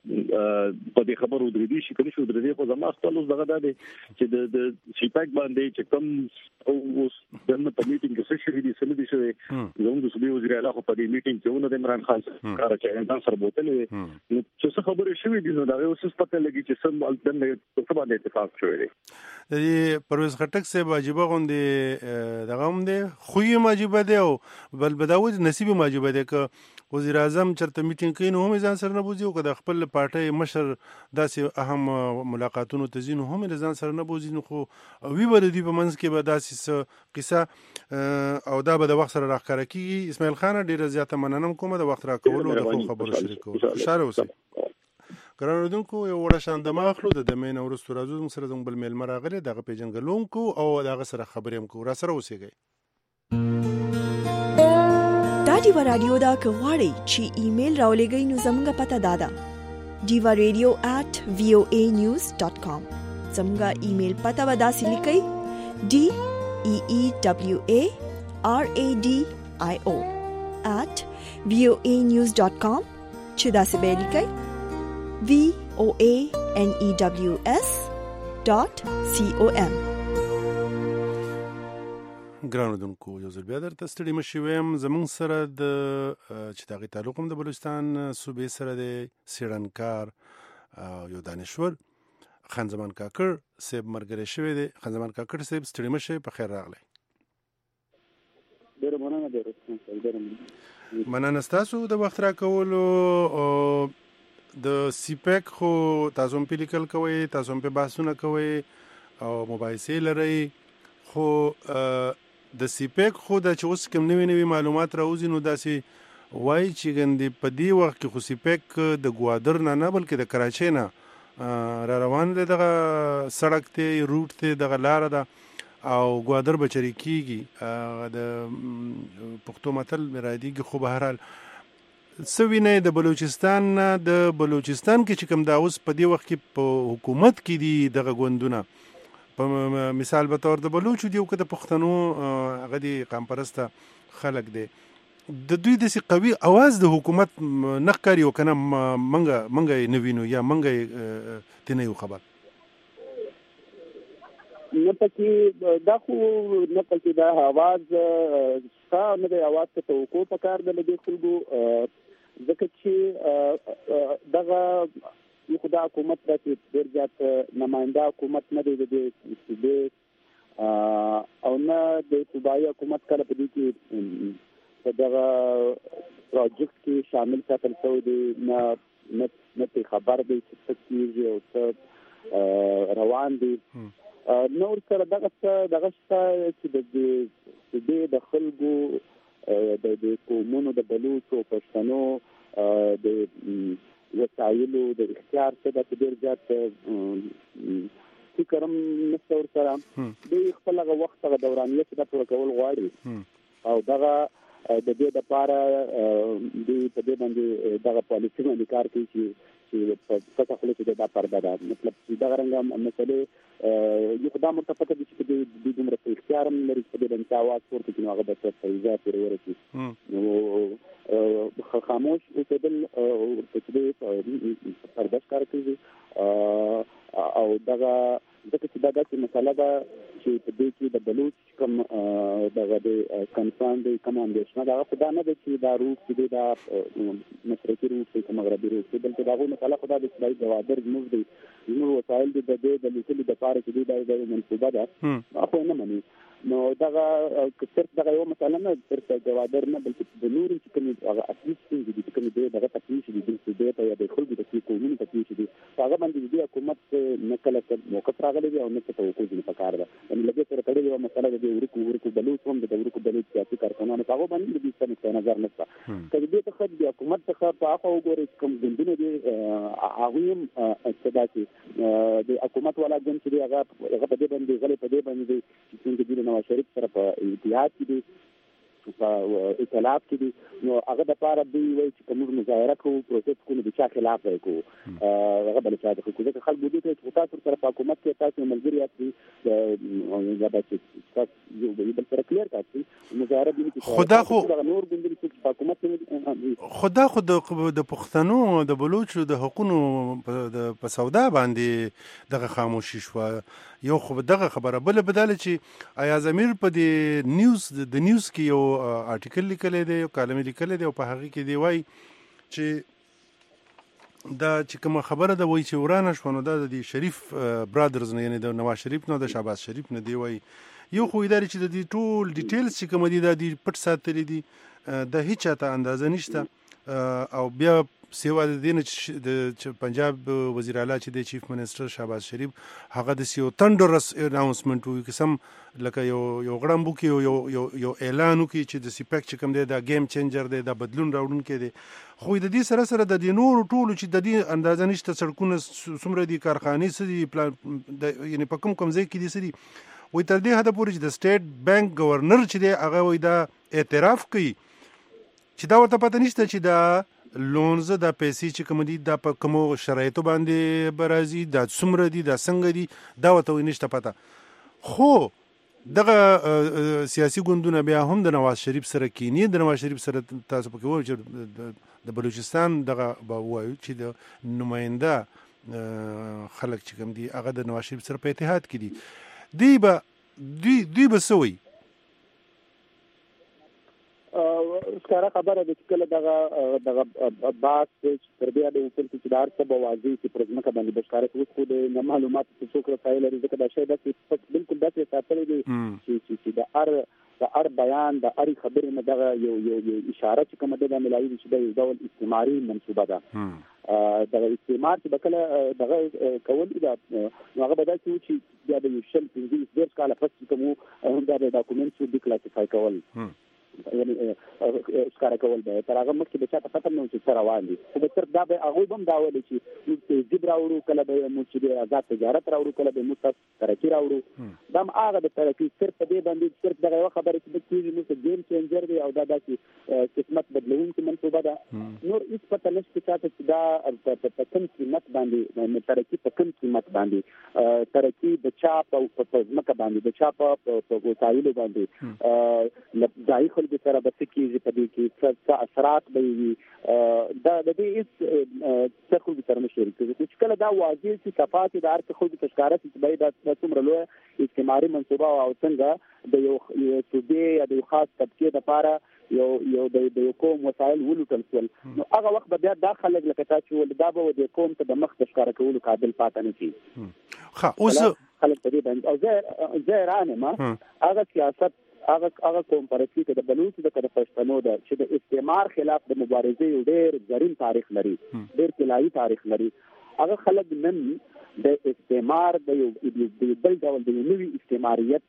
په دې خبرو درې شي کني شو درې خو زما خپل دغه دی چې د سیپاک باندې چې کوم اوس د میټینګ کې څه شي دي سم دي چې زوم د صوبې وزیر اعلی په دې میټینګ کې ونه د عمران خان کار چې انسان سره بوتلې نو څه خبرې شوې دي نو دا اوس پته لګي چې سم څه باندې اتفاق شوی دی د پرویز خټک صاحب واجبہ غوندې دغه هم دی خو واجبہ دی او بل بداوود نصیب واجبہ دی ک وزیر اعظم چرته میټینګ کوي نو هم ځان سره نه بوزي او که د خپل پارټي مشر داسې اهم ملاقاتونو ته ځینو هم ځان سره نه بوزي نو خو وی بده دی په منځ کې به داسې قصه او دا به د وخت سره راخره کیږي اسماعیل خان ډیره زیاته مننم کوم د وخت راکولو د خبرو شریکو خوشاله اوسئ ګرانوردونکو یو وړه شان د ماخلو د دمین اورستو راځو موږ سره زموږ بل میل مراغله دغه پیجنګلونکو او دغه سره خبرې هم کو را سره اوسېږي دیوا رادیو دا کواړی چې ایمیل راولېږئ نو زموږه پته دادا diva.radio@voanews.com زموږه ایمیل پته ودا سلیکئ DEEWARADIO@voanews.com چې دا څه به لیکئ voanews.com ګرانوردونکو یو ځل بیا درته ستړي مشي ویم زمونږ سره د چې دغه تعلق هم د بلوچستان صوبې سره د سیړنکار یو دانشور خان زمان کاکړ صاحب مرګره شوی دی خان زمان کاکړ صاحب ستړي مشي په خیر راغلی ډیر مننه مننه ستاسو د وخت راکولو د سیپیک خو تاسو په لیکل کوي، تاسو په بحثونه کوي او مباحثې لري، خو د سیپیک خو د چې اوس کوم نوي معلومات راوځي نو داسې وایي چې ګندې په دې وخت کې خو سیپیک د ګوادر نه بلکې د کراچۍ نه را روان دی، دغه سړک دی، روټ دی، دغه لاره ده او ګوادر به چرې کېږي. د پښتو متل رادیږي، خو به هر حال سوینه د بلوچستان نه، د بلوچستان کې چې کوم دا اوس په دې وخت کې په حکومت کې دي دغه ګوندونه، په مثال به طور د بلوچو دی او که د پښتنو هغه دي قام پرسته خلک دی، د دوی داسې قوي اواز د حکومت نه ښکاري او که نه منګه یې نه وینو یا منګه یې ترې نه یو خبر. نه پکې دا خو نه پکې دا اواز شته، نه د اواز ته توقع پکار ده له دې خلکو، ځکه چې دغه یو خو دا حکومت ده چې ډېر زیات نماینده حکومت نه دی د دې صوبې او نه د صوبایي حکومت کله په دې کې په دغه پروجیکټ کې شامل ساتل شوی دی، نه خبر دی چې څه کېږي او څه روان دی. نور سره دغه شته چې د دې د خلکو د قومونو د بلوچو پښتنو د وسایلو د اختیار څخه د ډېر زیات فکر هم نشته ورسره. دوی خپل هغه وخت هغه دورانیه چې دا پوره کول غواړي او دغه د دې لپاره دوی په دې باندې دغه پالیسي باندې کار کوي چې په څه خپل چې دا پرده ده، مطلب چې دغه رنګه مسلې یو خدای مرتفقه دي چې د دومره اختیار هم لري چې په دې باندې اواز پورته کړي، هغه به څه فایده پرې ورسي. نو خاموش اوسېدل ورته دې پرده کار کوي او دغه ځکه چې دا داسې مسله ده چې په دې کې د بلوچ کوم دغه د کنسان دی، کوم اندېښنه ده، هغه دا نه ده چې دا روټ چې دی دا مشرقي روټ دی که مغربي روټ دی، بلکې د هغوی مسله خو دا ده چې دا ګوادر زموږ دی، زموږ وسایل دي، د دې د لیکلو دپاره چې دوی دا منصوبه ده هغه نه مني. نو دغه صرف دغه یو مسله نه، صرف ګوادر نه بلکې د نورو چې کومې هغه اصلي ستونزې دي چې کومې دوی دغه تکلیف دي د صوبې ته یا د خلکو د قومونو تکلیف دي، هغه باندې د دې حکومت نه کله موقف راغلی دی او نه څه توقع ځینې پکار ده. یعنې له دې سره تړلې یوه مسله د دې ورکو بلوچ هم د ورکو بلوچ سیاسي کارکنانو په هغو باندې د دوی څه نقطه نظر نشته. که د دې څخه د حکومت څخه په هغه وګورئ چې کوم ګوندونه دي هغوی هم څه داسې د حکومت والا ګوند چې دی هغه په دې باندې غلی په دې باندې دی چې څنګه دوی د نواز شریف سره په اتحاد کې دي، په ائتلاف کې دي. نو هغه دپاره دوی وایي چې که موږ مظاهره کوو پروتست کوو نو د چا خلاف به یې کوو، هغه به له چا دخل کوو، ځکه خلک دوی ته چې تاسو سره په حکومت کې تاسو ملګري یاست یا به چې تاسو یو بل سره کلیر تاسو مظاهره دي نه خو دا خو نور ګوندونه چې په حکومت کې خو دا خو د پښتنو د بلوچو د حقونو په سودا باندې دغه خاموشي شوه. یو خو دغه خبره بله بدله چې آیا ضمیر په د نیوز کې یو آرټیکل لیکلی دی، یو کالم لیکلی دی او په هغې کې دی وایي چې دا چې کومه خبره ده وایي چې ورانه شوه نو دا د شریف برادرز نه، یعنې د نواز شریف نه، د شهباز شریف نه دی وایي. یو خو دا چې د دې ټول ډیټیلز چې کوم دي دا دي پټ ساتلي دي، د هیڅ چاته اندازه نشته. او بیا سیوا د دې نه چې پنجاب وزیر اعلی چې د چیف منسټر شهباز شریف هغه د یو تندرس اناونسمنت وکړي قسم لکه یو غړم وکړي یو اعلان وکړي چې د سیپیک چې کوم دی دا گیم چینجر دی، دا بدلون راوړونکی دی. خو د دې سره د دې نورو ټولو چې د دې اندازه نشته، سړکونه څومره دي، کارخانې څه دي، یعنې په کوم ځای کې دي څه دي، وایي تر دې حده پورې چې د سټیټ بانک گورنر چې دی هغه وایي دا اعتراف کوي چې دا ورته پته نشته چې دا لونز دا پیسې چې کوم دي دا په کومو شرایطو باندې به راځي، دا څومره دي، دا څنګه دي، دا ورته وایي نشته پته. خو دغه سیاسي ګوندونه بیا هم د نواز شریف سره کینی، د نواز شریف سره تاسو پکې وایو چې د بلوچستان دغه به وایو چې د نماینده خلک چې کوم دي هغه د نواز شریف سره په اتحاد کې دي، دوی به څه وایي؟ ښکاره خبره ده چې کله دغه بحث تر دې حده وکړي چې دا هر څه به واضح شي پر ځمکه باندې به ښکاره شي. اوس خو د معلوماتو چې څوک رسایي لري ځکه دا شی داسې بالکل داسې ساتلی دی چې د هر د هر بیان د هر خبرې نه دغه یو اشاره چې کومه ده ملایي چې د یو ډول استعماري منصوبه ده دغه استعمار چې بکله دغه کول دا هغه به دا چې د یو شل 15 کاله پس کوم دا د ډاکومنټس ډی کلاسیفای کول یعنی ښکارا کول به تر هغه مخکې د چاته پته نه و چې څه روان دي خو به تر دا به هغوی به هم دا ویلي چې موږ تهذیب راوړو کله به موږ چې آزاد تجارت راوړو کله به موږ ترقي راوړو دا هم هغه د ترقي صرف په دې باندې صرف دغه یوه خبره چې کېږي موږ ګیم چینجر دی او دا داسې قسمت بدلونکې منصوبه ده نور هېڅ پته نشته چاته چې دا په کوم قیمت باندې ترقي په کوم قیمت باندې ترقي د چا په ځمکه باندې د چا په وسایلو باندې ځایي خلکو سره به څه کېږي په دې کې څه اثرات به وي دا د دې هېڅ څه خلکو سره نه شریک کېږي چې کله دا واضح شي صفات د هر څه خلکو ته ښکاره شي چې باید دا څومره لویه استعماري منصوبه او څنګه د یو صوبې یا د یو خاص طبقې دپاره یو د یو قوم وسایل ولوټل شول نو هغه وخت به بیا دا خلک لکه تا چې ول دا به د قوم ته د مخ د ښکاره کولو قابل پاته نه شي اوس خلک په دې باندې او زه حیران یم هغه سیاست هغه قوم پرستی که د بلوچ د پښتنو ده چې د استعمار خلاف د مبارزې یو ډېر زرین تاریخ لري ډېر طلایي تاریخ لري هغه خلک نن د استعمار د یو بل ډول د یو نوي استعماریت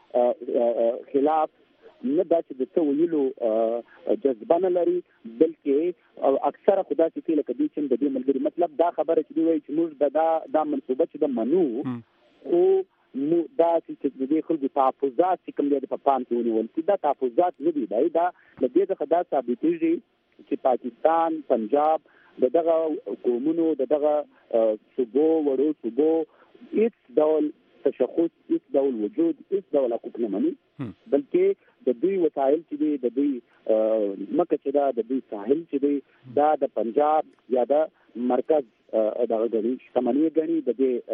خلاف نه دا چې د څه ویلو جذبه نه لري بلکې اکثره خو داسې کوي لکه دوی چې د دې ملګري مطلب دا خبره چې دوی وایي چې موږ دا منصوبه چې د منو خو دا چې د دې خلکو تحفظات چې کوم دی په پام کې ونیول چې دا تحفظات نه دي دا له دې څخه دا ثابتېږي چې پاکستان پنجاب دغه قومونو دغه صوبو وړو صوبو هیڅ ډول تشخص هیڅ ډول وجود هیڅ ډول حقوق نه مني بلکې د دوی وسایل چې دي د دوی مکه چې دا د دوی ساحل چې دی دا د پنجاب یا د مرکز دغه غني شتمنۍ غني د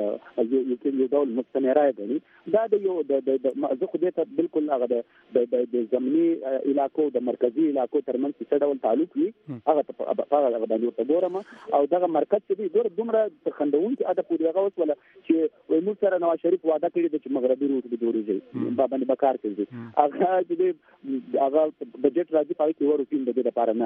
دې یو ډول مستمره غني دا د یو د زه خو دې ته بالکل هغه د زمینی علاقو د مرکزی علاقو ترمنځ څه ډول تعلق وي هغه باندې ورته ګورم او دغه مرکز چې دی دومره خندونکي اده پورې هغه اوس ولا چې وای موږ سره نواز شریف وعده کړی چې مغربي روټ به جوړیږي باندې بکار کوي هغه چې هغه بجټ راځي پای کې ورته د دې لپاره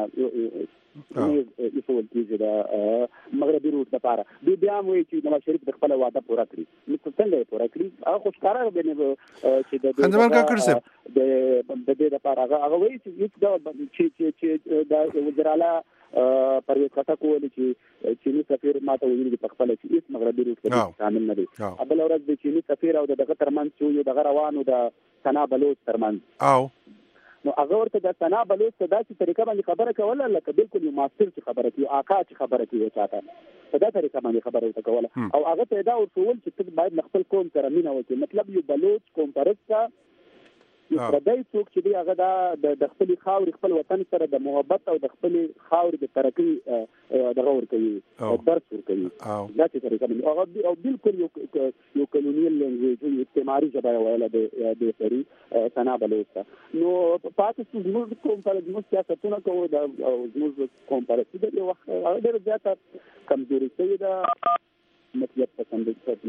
نه یو کیږي دا مغربي روټ لپاره دوی بیا وایي چې نواز شریف د خپل وعده پوره کړی نو څنګه پوره کړی هغه خو ښکاره به چې د خندمان کاکړ صاحب د دې لپاره هغه وایي چې هیڅ ډول چې د وزیر اعلی پرویز خټک ویلي چې چینی سفیر ماته ویلي په خپل چې هیڅ مغربي روټ کې شامل نه دي بل ورځ د چینی سفیر او دغه ترمنځ چې یو دغه روانو د ثنا بلوچ ترمنځ نو هغه ورته د ثنا بلوچ ته داسې طریقه باندې خبره کوله لکه بالکل یو ماستر چې خبره کوي آقا چې خبره کوي چاته په دا طریقه باندې خبره ورته کوله او هغه ته دا ورسول چې ته باید خپل قوم سره مینه وکړي مطلب یو بلوچ قوم پرسته یو پردی څوک چې دی هغه د خپل خاورې خپل وطن سره د محبت او د خپل خاورې د ترقۍ دغه ورکوي درس ورکوي دا چې طریقه باندې او بالکل یو کلونیل لینګویج یو استعماري ژبه ویله د سری ثنا بلوچ نو پاتې زموږ قوم سره زموږ سیاستونه کوو او زموږ قوم پرستي د یو وخت ډېره زیاته کمزوري شوې ده مطلب پسند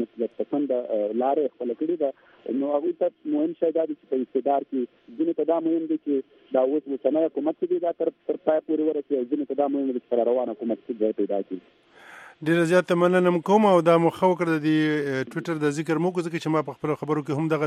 لارې خپل کړي دا نو هغه ته مهم شی دا چې په استدار کې ځینې ته دا مهم دي چې دا اوس وسنه حکومت دې دا تر پای پورې ورسېږي ځینې ته دا مهم دي چې روانه حکومت کې پیدا کړي ډیره زیاته مننه کوم او دا مخ وکړه د ټوئیټر د ذکر مو کو ځکه چې ما په خپل خبرو کې هم دغه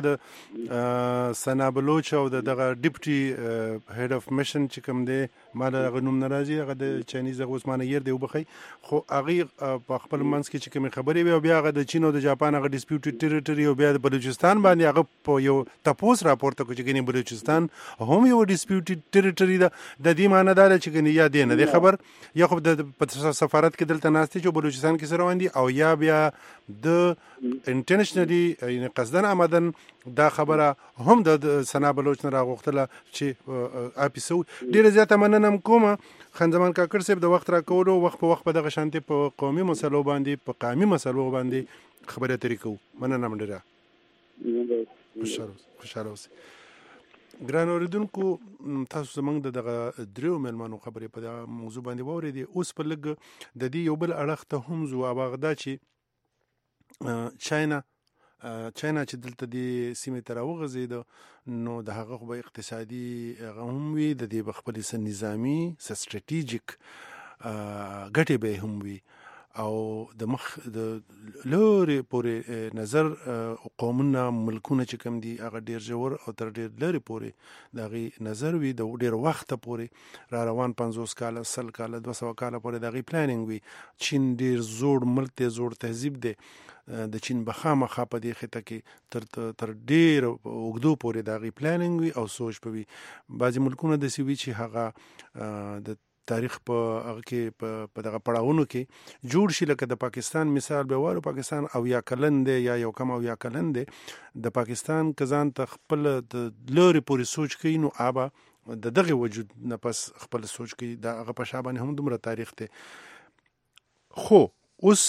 د ثنا بلوچ او دغه ډیپټي هډ اف میشن چې کوم دی ما دغه نوم ناراضي هغه د چاینیز عثماني ير دی وبخي خو هغه په خپل منځ کې چې کوم خبرې وي او بیا هغه د چین او د جاپان هغه ډیسپیوټډ ټریټوري او بیا د بلوچستان باندې هغه په یو تپوس راپورته کوي چې ګنې بلوچستان هم یو ډیسپیوټډ ټریټوري ده د دې معنی دا چې ګنې یا دې نه دی خبر یا خو د سفارت کې دلته ناشته چې بلوچستان کې سره وندي او یا بیا د انټرنیشنلی یعنی قصدن آمدن دا خبره هم د ثنا بلوچ نه راغوښتله چې اپیسو ډیره زیاته مننه کوم خندمان کاکړ صاحب د وخت راکولو وخت په وخت په دغه شانتي په قومي مسلو باندې په قومي مسلو باندې خبره طریقو مننه منډه خوشاله اوسئ ګران اوریدونکو تاسو زمونږ دغه دریو مېلمانو خبرې په دغه موضوع باندې واورېدې اوس په لږ د دې یو بل اړخ ته هم ځو هغه دا چې چاینا چاینا چې دلته د سیمې ته راوغځېده نو د هغه خو به اقتصادي هغه هم وي، د دې به خپلې نظامي سټریټیجیک ګټې به هم وي او د مخ د لوري پورې نظر قومونه ملکونه چې کوم دي هغه ډیر ژور او تر ډیر لري پورې د غي نظر وي، د ډیر وخت پورې را روان 50 کاله 100 کاله 200 کاله پورې د غي پلانینګ وي. چین ډیر زوړ ملک دی، زوړ تهذیب دی، د چین بخامخه په دې خطه کې تر ډیر وګدو پورې د غي پلانینګ وي او سوچ پوي. بعضی ملکونه د سوي چې هغه د تاریخ په هغه کې په دغه پړاوونو کې جوړ شي، لکه د پاکستان مثال به وارو، پاکستان او یا کلن دی یا یو کم او یا کلن دی، د پاکستان کزان ته خپل د لوري پورې سوچ کوي نو آبا د دغه وجود نه پس خپل سوچ کوي د هغه په شابه هم دومره تاریخ ته. خو اوس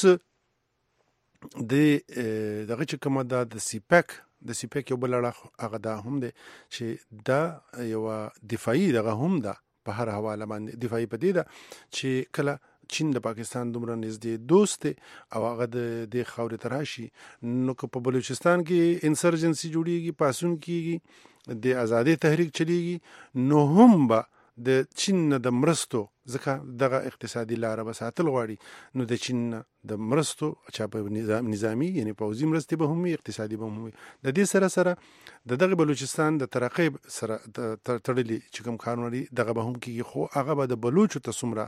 دغه چې کومه د سیپک یو بل اړه هغه دا هم دی چې دا یو دفاعي دغه هم ده په هر حواله باندې دفاعي پدې ده چې کله چین د پاکستان دومره نږدې دوست دی او هغه د خاورې تراشي نو که په بلوچستان کې انسرجنسي جوړیږي، پاسون کیږي، د ازادي تحریک چلیږي، نو هم به د چین د مرستو ځکه دغه اقتصادي لار به ساتل غواړي نو د چین د مرستو چا په نظامی یعنی پوځي مرستې به هم اقتصادي به هم. د دې سره سره دغه بلوچستان د ترقی سره تړلي چې کوم کارونه دي دغه به هم کیږي، خو هغه به د بلوچو ته څومره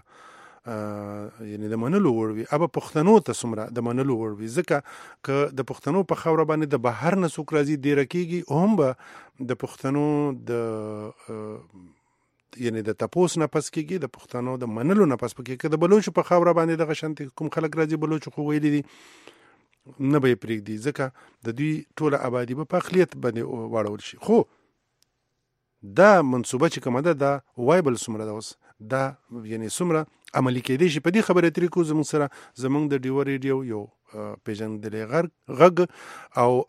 یعنی د منلو وړ وي، اب پښتنو ته څومره د منلو وړ وي، ځکه که د پښتنو په خاوره باندې د بهر نه څوک راځي ډیره کیږي، هم به د پښتنو د یعنی د تپوس نه پس کېږي، د پښتنو د منلو نه پس پکې که د بلوچو په خاوره باندې دغه شانتي کوم خلک راځي بلوچو خو ویلي دي نه به یې پرېږدي، ځکه د دوی ټوله آبادي به په اقلیت باندې واړول شي. خو دا منصوبه چې کومه ده دا وایبل څومره ده اوس، دا یعنی څومره عملي کېدی شي. په دې خبرې اترې کو زموږ سره زموږ د ډیو ریډیو یو پیژندلی غږ او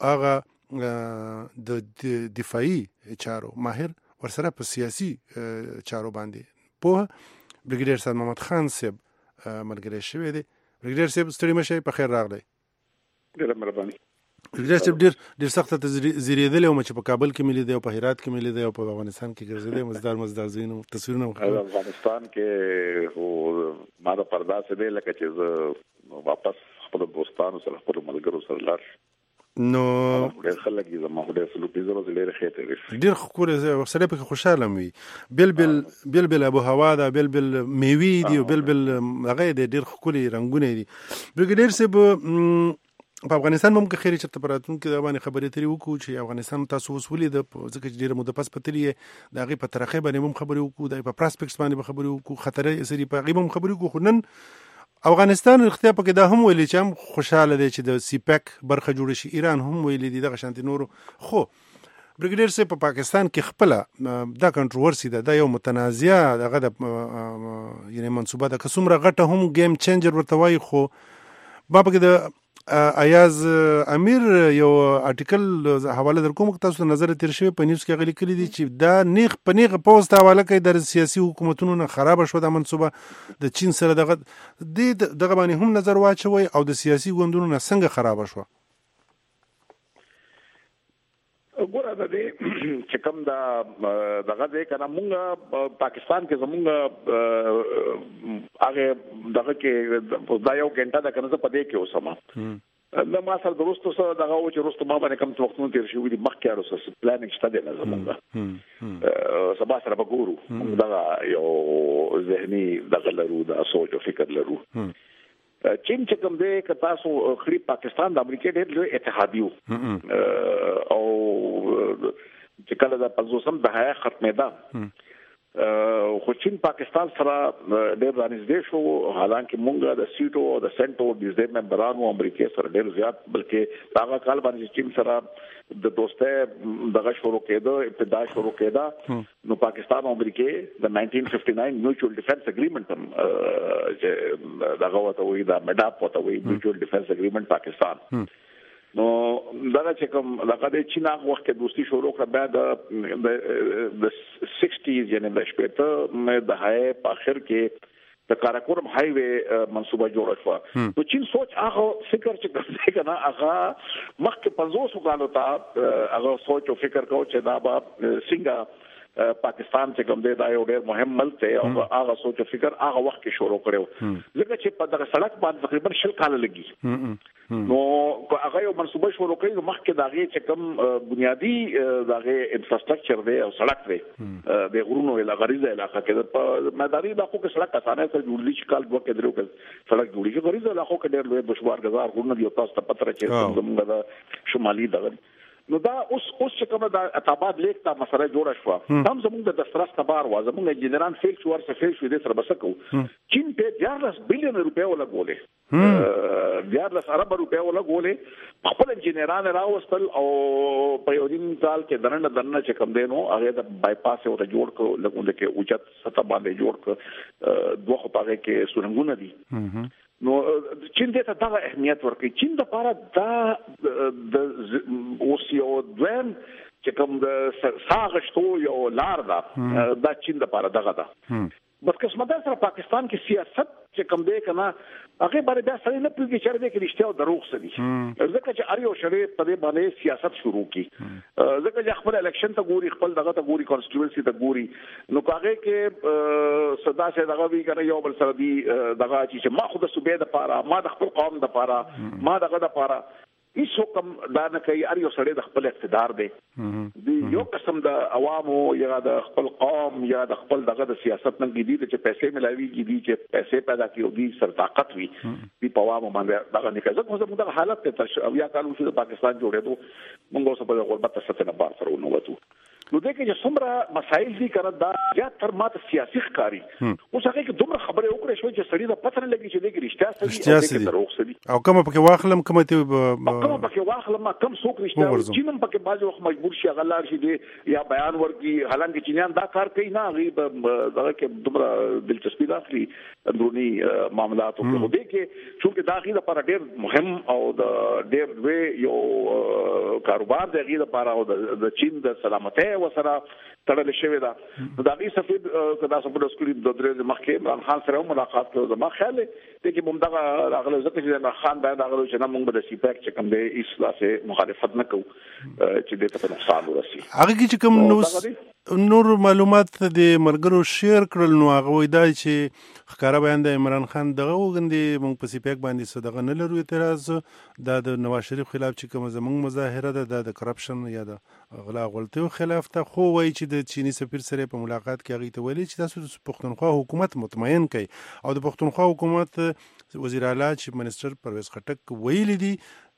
هغه د دفاعي چارو ماهر ورسره په سیاسي چارو باندې پوه بریګیډیر صاحب محمد خان صاحب ملګری شوی دی. بریګیډیر صاحب ستړي مشه، په خیر راغلی. ډېر مهرباني. بریګیډیر صاحب ډېر سخت زیریدلی وم چې په کابل کې مې لیدی او په هرات کې مې لیدی او په افغانستان کې ګرځېدی، مزدار ځایونه تصویرونه افغانستان کې خو ما د پردا څه دی لکه چې زه واپس خپل دوستانو سره خپل ملګرو سره لاړ نو ډېر خلک دي زما ډېر سلوپیزرو ډېر خېته وي، ډېر ښکلی سره پکې خوشحاله وي، بل آب و هوا ده، بل میوې دي او بل هغه دی، ډېر ښکلي رنګونه دي. بریګیډیر صاحب په افغانستان هم که خیر چېرته په راتلونکي د باندې خبرې اترې وکړو چې افغانستان تاسو اوس ولیده ځکه چې ډېره موده پس پتلي یې د هغې په ترقۍ باندې هم خبرې وکړو، د هغې په پراسپیکټس باندې به خبرې وکړو، خطرې سري په هغې به هم خبرې وکړو. خو نن افغانستان اختیار پکې دا هم ویلي چې هم خوشحاله دی چې د سیپک برخه جوړه شي، ایران هم ویلي دي دغه شانتي نورو. خو بریګیډیر صاحب په پاکستان کې خپله دا کنټروورسي ده، دا یو متنازعه دغه د یعنی منصوبه ده، که څومره غټه هم گیم چینجر ورته وایي، خو ما پکې د ایاز امیر یو آرټیکل حواله در کوم تاسو ته نظر تیر شوی په نیوز کې غلي کړی دي چې دا نیغ په نیغ پوسټ حواله کوي د سیاسي حکومتونو نه خراب شو د منصوبه د چین سره دغه باندې هم نظر واچوي او د سیاسي ګوندونو نه څنګه خراب شو. ګوره د دې چې کوم دغه ځای کنه مونږ پاکستان کې زمونږ هغه دغه کې دا یو ګنټه د کنه په دې کې اوسم د ما سره درستو سره دغه او چې رستو ما باندې کوم وختونه تیر شوی دي مخکې راوسه پلانینګ شته دی زمونږ سبا سره وګورو موږ دا یو ذهني دغه لرو د سوچ او فکر لرو. چین چې کوم دی که تاسو خري پاکستان د امریکا ډېر لوی اتحادیو او چې کله د 50 دهه ختمېده خو چین پاکستان سره ډېر رانږدې شو، حالانکه مونږ د سیټو او د سنټو د دې ممبرانو امریکا سره ډېر زیات بلکې هغه کال باندې چین سره د دوستۍ دغه شروع کېده، ابتدا شروع کېده نو پاکستان او امریکا د 1959 میوچوال ډیفنس اګریمنت چې دغه وته وي دا مډاپ وته وي میوچوال ډیفنس اګریمنت پاکستان نو دغه چې کوم دغه د چین هغه وخت کې دوستي شروع کړه بیا د 60s یعنی د شپږ د هاي په اخر کې د کاراکورم های وی منصوبه جوړه شو. نو چین سوچ هغه فکر چې کوي کنه هغه مخکې 500 کالو ته هغه سوچ او فکر کو چې دا به څنګه پاکستان چې کوم دی دا یو ډېر مهم ملک دی او هغه سوچ او فکر هغه وخت کې شروع کړو ځکه چې په دغه سړک باندې تقریبا 10 کال لګي. نو هغه یو منصوبه شروع کړي مخکې دا غي چې کوم بنیادی دا غي انفراستراکچر دی او سړک دی د غرونو علاقې غریزه علاقه کې په مداري علاقو کې سړک اسانه سره جوړلی چې کال دوه کې درو کې سړک جوړیږي غریزه علاقو کې ډېر لوی دشوار غزار غرونه دی تاسو ته پته راځي زموږ د شمالي دغه. نو دا اوس چې کومه د اتاباد لیک ته مسله جوړه شو هم زموږ د دسترس تبار و زموږ انجینران فیل شو ورسره فیل شو دې سره بسکو چین په 14 بلین روپیا ولګولې 14 ارب روپیا ولګولې خپل انجینران راوستل او په یو دین کال کې درنه چې کم دینو هغه د بایپاس او د جوړ کو لګول کې اوچت سطح باندې جوړ کو دوه خو پاره کې سورنګونه دي. نو چین دې ته دا اهمیت ورکړي. چین د لپاره دا د اوس یو دویم چې کوم د ساغشتو یو لار ده دا چین د لپاره دغه ده. بس قسمت سره پاکستان کې سیاست چې کوم دی کنه هغه باندې دا سړی نه پوهیږي چې دې کې رښتیا او دروغ څه دي ځکه چې اړ یو شری په دې باندې سیاست شروع کی ځکه چې خپل الیکشن ته ګوري خپل دغه ته ګوري کانسټیټوئنسي ته ګوري نو هغه کې صدا شه دغه وی کنه یو بل سره دی دغه چې ما خو د صوبې د پاره ما د خپل قوم د پاره ما دغه د پاره هیڅ حکم دا نه کوي اړ یو سړی د خپل اقتدار دی دی یو قسم د عوامو یا د خپل قوم یا د خپل دغه د سیاست نه کیدی چې پیسې ملاويږي دي چې پیسې پیدا کیږي سر طاقت وي په عوامو باندې دغه نه کوي ځکه زموږ د حالت ته تر یا کال وشو د پاکستان جوړېدو موږ اوس په غربت سره نه بار سره ونوتو. نو دغه چې څومره مسایل دي کنه دا یا تر ماته سیاسي ښکاری اوس هغه کې دومره خبره وکړې شو چې سړی د پته نه لګي چې دغه رښتیا څه دي او کومه پکې واخلم کومه پکې واخلم کم څوک رښتیا چینم پکې باز وخت مجبور شي غلار شي دی یا بیان ورکي حالانکه چینیان دا کار کوي نه غیب دغه کې دومره دلچسپي داخلي اندرونی معاملاتو کې دي کې چې دا غي لپاره ډېر مهم او د ډېر وی یو کاروبار دی غي لپاره او د چین د سلامتۍ وسره تړل شوی دا د هغه سفیر کدا سپورټ اسکول د درې مخکې عمران خان سره ملاقات کړو زما خیال دی چې موږ دا راغله ځکه چې عمران خان باید راغلو چې موږ به د سی پیک چې کوم دی اسلامه مخالفت نه کوو چې دې ته نقصان ورسي. هغه چې کوم نور معلومات د مرګرو شیر کړل نو هغه وای دا چې ښکارا بیان د عمران خان دغه وګندې موږ په سی پیک باندې صدقه نه لرو اعتراض د نواز شریف خلاف چې کوم زمونږ مظاهره ده د کرپشن یا د غلا غلطیو خلاف ته خو وای چې د چینی سفیر سره په ملاقات کې هغه ته ویلي چې تاسو د پښتونخوا حکومت مطمئن کړئ او د پښتونخوا حکومت وزیر اعلی چیف منسٹر پرویز خټک ویلي دي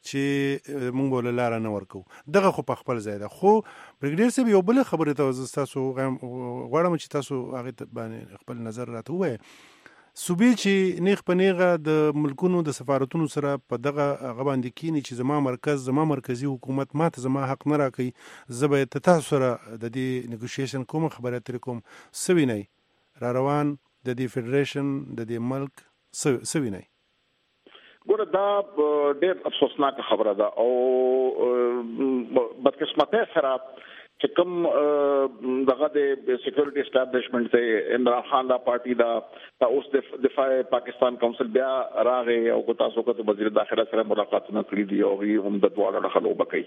چې موږ ول لار نه ورکو دغه خو په خپل ځای ده. خو بریګیډیر صاحب یو بل خبره ته تاسو غواړم چې تاسو هغه باندې خپل نظر راته وایي صوبې چې نیغ په نیغه د ملکونو د سفارتونو سره په دغه غباندې کینی چې زما مرکزی حکومت ماته زما حق نه راکړي زه به تاسو سره د دې نیګوشیشن کوم خبره تر کوم سوینای را روان د دې فدریشن د دې ملک سوینای ګوره دا ډېر افسوسناک خبره ده او بدقسمتۍ سره چې کوم دغه د سکیورټي اسټابلیشمنت ته عمران خان دا پارټي دا اوس د دفاع پاکستان کونسل بیا راغی او تاسو کوته وزیر داخله سره ملاقاتونه کړې دي او هم د دواړو خلکو بکای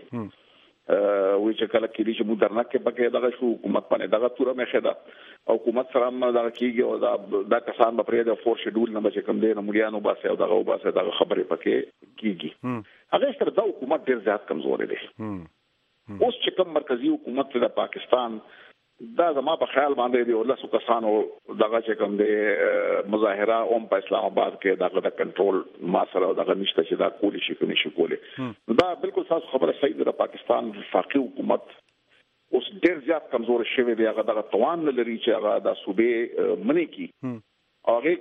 وی چې کله کې چې موږ درنه کې پکې دغه شو حکومت باندې دغه توره مخه ده او حکومت سره هم دا کیږي او دا کسان په پرې د فور شیډول نه چې کوم دی نو مليانو باسه او دغه خبرې پکې کیږي هغه سره دا حکومت ډیر زیات کمزوري دی. اوس چې کوم مرکزی حکومت د پاکستان دا زما په خیال باندې دی ولسو کسانو دغه چې کوم دی مظاهره اوم په اسلام آباد کې دغه د کنټرول ما سره دغه نشته چې دا کولی شي کني شي کولی دا بالکل تاسو خبره صحیح ده. پاکستان وفاقي حکومت اوس ډیر زیات کمزور شوی دی هغه دغه توان لري چې هغه د صوبې منی کی هغه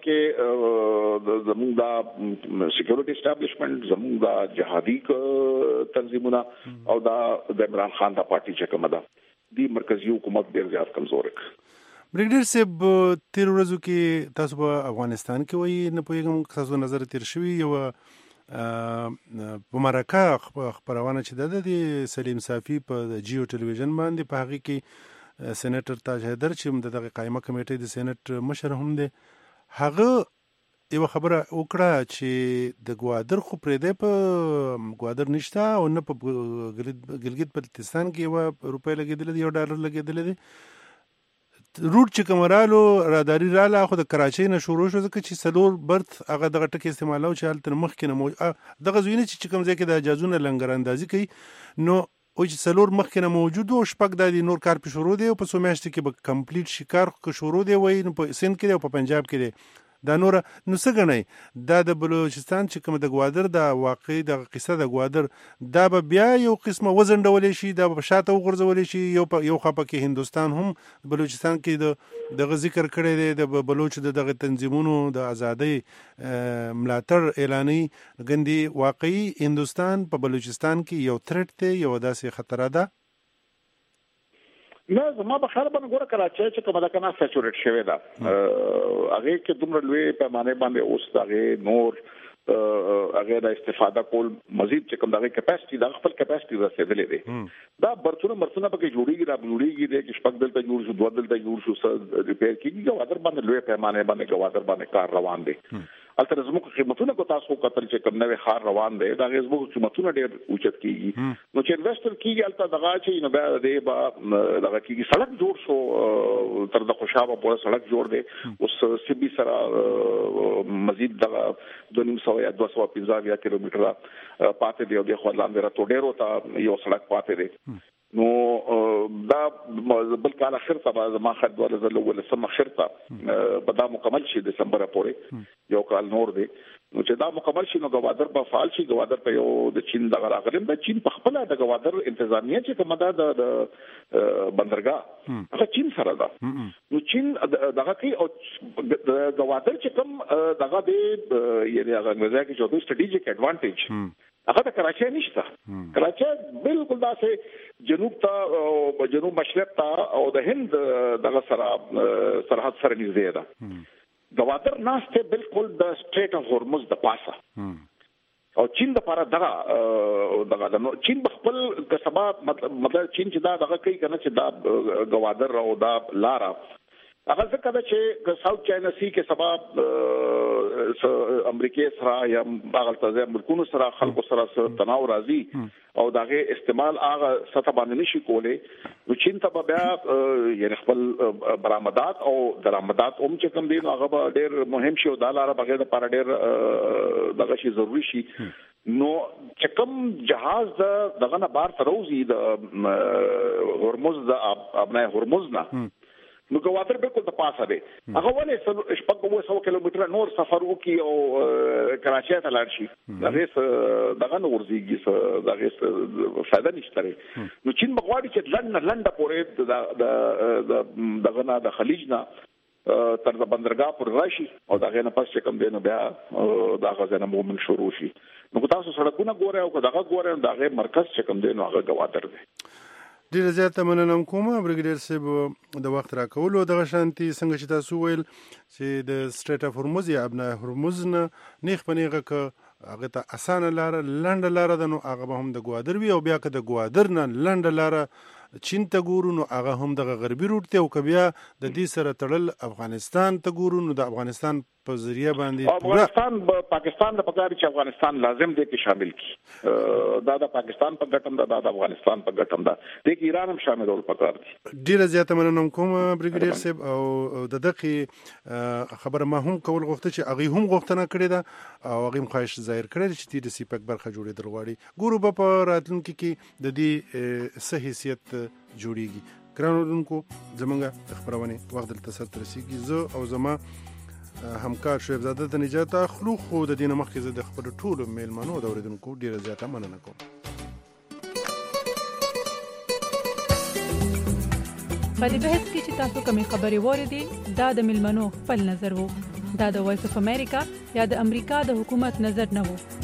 کې زموږ دا سکیورټي اسټابلیشمنت زموږ دا جهادي تنظیمونه او دا د عمران خان دا پارټي چې کومه ده دی مرکزی حکومت ډیر زیات کمزور ک. بریګیډیر صاحب تیر ورځو کې تاسو په افغانستان کې وایي نه پوهیږم تاسو نظر تیر شوی یو په مرکه خبرونه چې د سلیم صافی په جیو ټلویزیون باندې په هغه کې سېنیټر تاج حیدر چې دغه قائمه کمیټې د سېنات مشر هم دی هغه یو خبره وکړه چې د ګوادر خو پرې په ګوادر نشته او نه په ګلګت بلتستان کې یو روپۍ لګېدلې دي، $1 لګېدلې دي. روټ چې کوم رالو راداري راله خو د کراچۍ نه شروع شو، ځکه چې 4 برت هغه دغه ټکي استعمالو چې هلته مخکې نه دغه ځایونه چې کوم ځای کې د جازونه لنګر اندازي کوي نو او چې 4 مخکې نه موجود او شپږ د نور کار په شروع دی او په سومیاشت کې به کمپلیټ شکار کو شروع دی وای نو په سند کې او په پنجاب کې دی. دا نور نو څه غنئ دا د بلوچستان چې کوم د ګوادر د واقعي د قصه د ګوادر دا به بیا یو قسمه وزن ډولې شي، دا به شاته وغورځولې شي. یو خپه کې هندستان هم بلوچستان کې د ذکر کړی دی د بلوچ دغه تنظیمونو د ازادۍ ملاتړ اعلاني غندي. واقعي هندستان په بلوچستان کې یو تھریټ دی، یو داسې خطر ده. نه زما په خیال باندې ګوره کراچۍ چې کومه ده کنه سچورېټ شوې ده، هغه کې دومره لوی پیمانه باندې اوس هغه نور هغه د استفاده کول مزید چې کوم دغه کیپاسټي د خپل کیپاسټي رسیدلې ده. دا برتونه پکې جوړیږي د چې شپږ دلته جوړ شو، 2 دلته جوړ شو، ریپیر کیږي. ګوادر باندې لوی پیمانه باندې ګوادر باندې کار روان دی. البته زموږ خدمتونه کو تاسو کتل چې کوم نوې خار روان دی، دا زموږ خدمتونه ډېر اوچت کیږي. نو چې انویسټر کیږي البته دغه چې نو بیا دې با دغه کیږي سړک جوړ شو، تر د خوشابه پورې سړک جوړ دی. اوس سبي سره مزید دغه 250 یا 250 کیلومتره پاتې دی او د خپل لاندې را ټوډېرو ته یو سړک پاتې دی. نو دا بل کال اخر ته ما خد ول سم اخر ته بدا مکمل شي دسمبر پورې یو کال نور دی. نو چې دا مکمل شي نو ګوادر په فعال شي. ګوادر په یو د چین دغه راغلم د چین په خپل د ګوادر انتظامیه چې کومه ده د بندرګاه هغه چین سره ده. نو چین دغه کوي او د ګوادر چې کوم دغه دی یعنی هغه انګریزي کې جو سټریټیجیک اډوانټیج هغه د کراچۍ نشته. کراچۍ بالکل داسې جنوب ته او جنوب مشرق ته او د هند دغه سره سرحد سره نږدې ده. ګوادر ناشته بالکل د سټریټ اف هورمز د پاسه او چین د لپاره دغه چین خپل کسبه مطلب چین چې دغه کوي کنه چې دا ګوادر او دا لارا هغه څه کده چې ساوث چاینا سی کې سبب امریکای سره یا هغه ملکونو سره خلکو سره تناو راځي او دغه استعمال هغه سطح باندې نشي کولای. نو چین ته بیا یعنی خپل برآمدات او درآمدات هم چې کوم دي هغه ډېر مهم شي او د لاره بغیر د لپاره ډېر دغه شي ضروری شي. نو چې کوم جهاز دغه نه بار تروزی د هرمز د ابنای هرمز نه نو ګوادر بالکل د پاسه دی. هغه ولې شپږ 100 کیلومتره نور سفر وکي او کراچۍ ته لاړ شي دغه نور زیږي دغه فائدہ نشته. نو چین بغواړي چې لنډه پورې دغه نه د خلیج نه تر د بندرګاه پر راشي او دغه نه پس چې کوم دی نو بیا د غزنه مومن شروع شي. نو تاسو سړکونه ګورئ او دغه ګورئ دغه مرکز چې کوم دی نو هغه ګوادر دی. ډیره زیاته مننه کوم برګډیر صاحب د وخت راکولو. دغه شانتي څنګه چې تاسو ویل چې د سټریټ اف هرمز یا ابنا هرمز نه نیخ پنیغه ک هغه ته اسانه لار لنډه لار ده نو هغه به هم د ګوادر وي او بیا که د ګوادر نه لنډه لار چین ته ګورو نو هغه هم د غربي روټ ته او که بیا د دې سره تړل افغانستان ته ګورو نو د افغانستان په ذریعہ باندې افغانستان پاکستان د پکاري چې افغانستان لازم دی کې شامل کی دا د پاکستان په ګټم دا د افغانستان په ګټم دا د ایران هم شامل ول پکار دي. ډیره زیاته مننه کوم برګډیر صاحب او د دغه خبره ما هم کول غوښته چې هغه هم غوښتنه کړې ده او هغه خواهش ظاهر کړی چې د سیپک برخه جوړې درغواړي. ګورو په راتلونکي کې د دې صحیح حیثیت جوړیږي. ګرانونکو زمونږ خبرونه وخت دلته سره رسیدي. زه او زما همکار شعیب زاده ته نجات اخلو خو د دینه مخکې زه د خپل ټولو میلمنو د اوریدونکو ډیره زیاته مننه کوم. په دې بحث کې چې تاسو کومې خبرې واورېدې دا د میلمنو خپل نظر وو. دا د وایس اف امریکا یا د امریکا د حکومت نظر نه وو.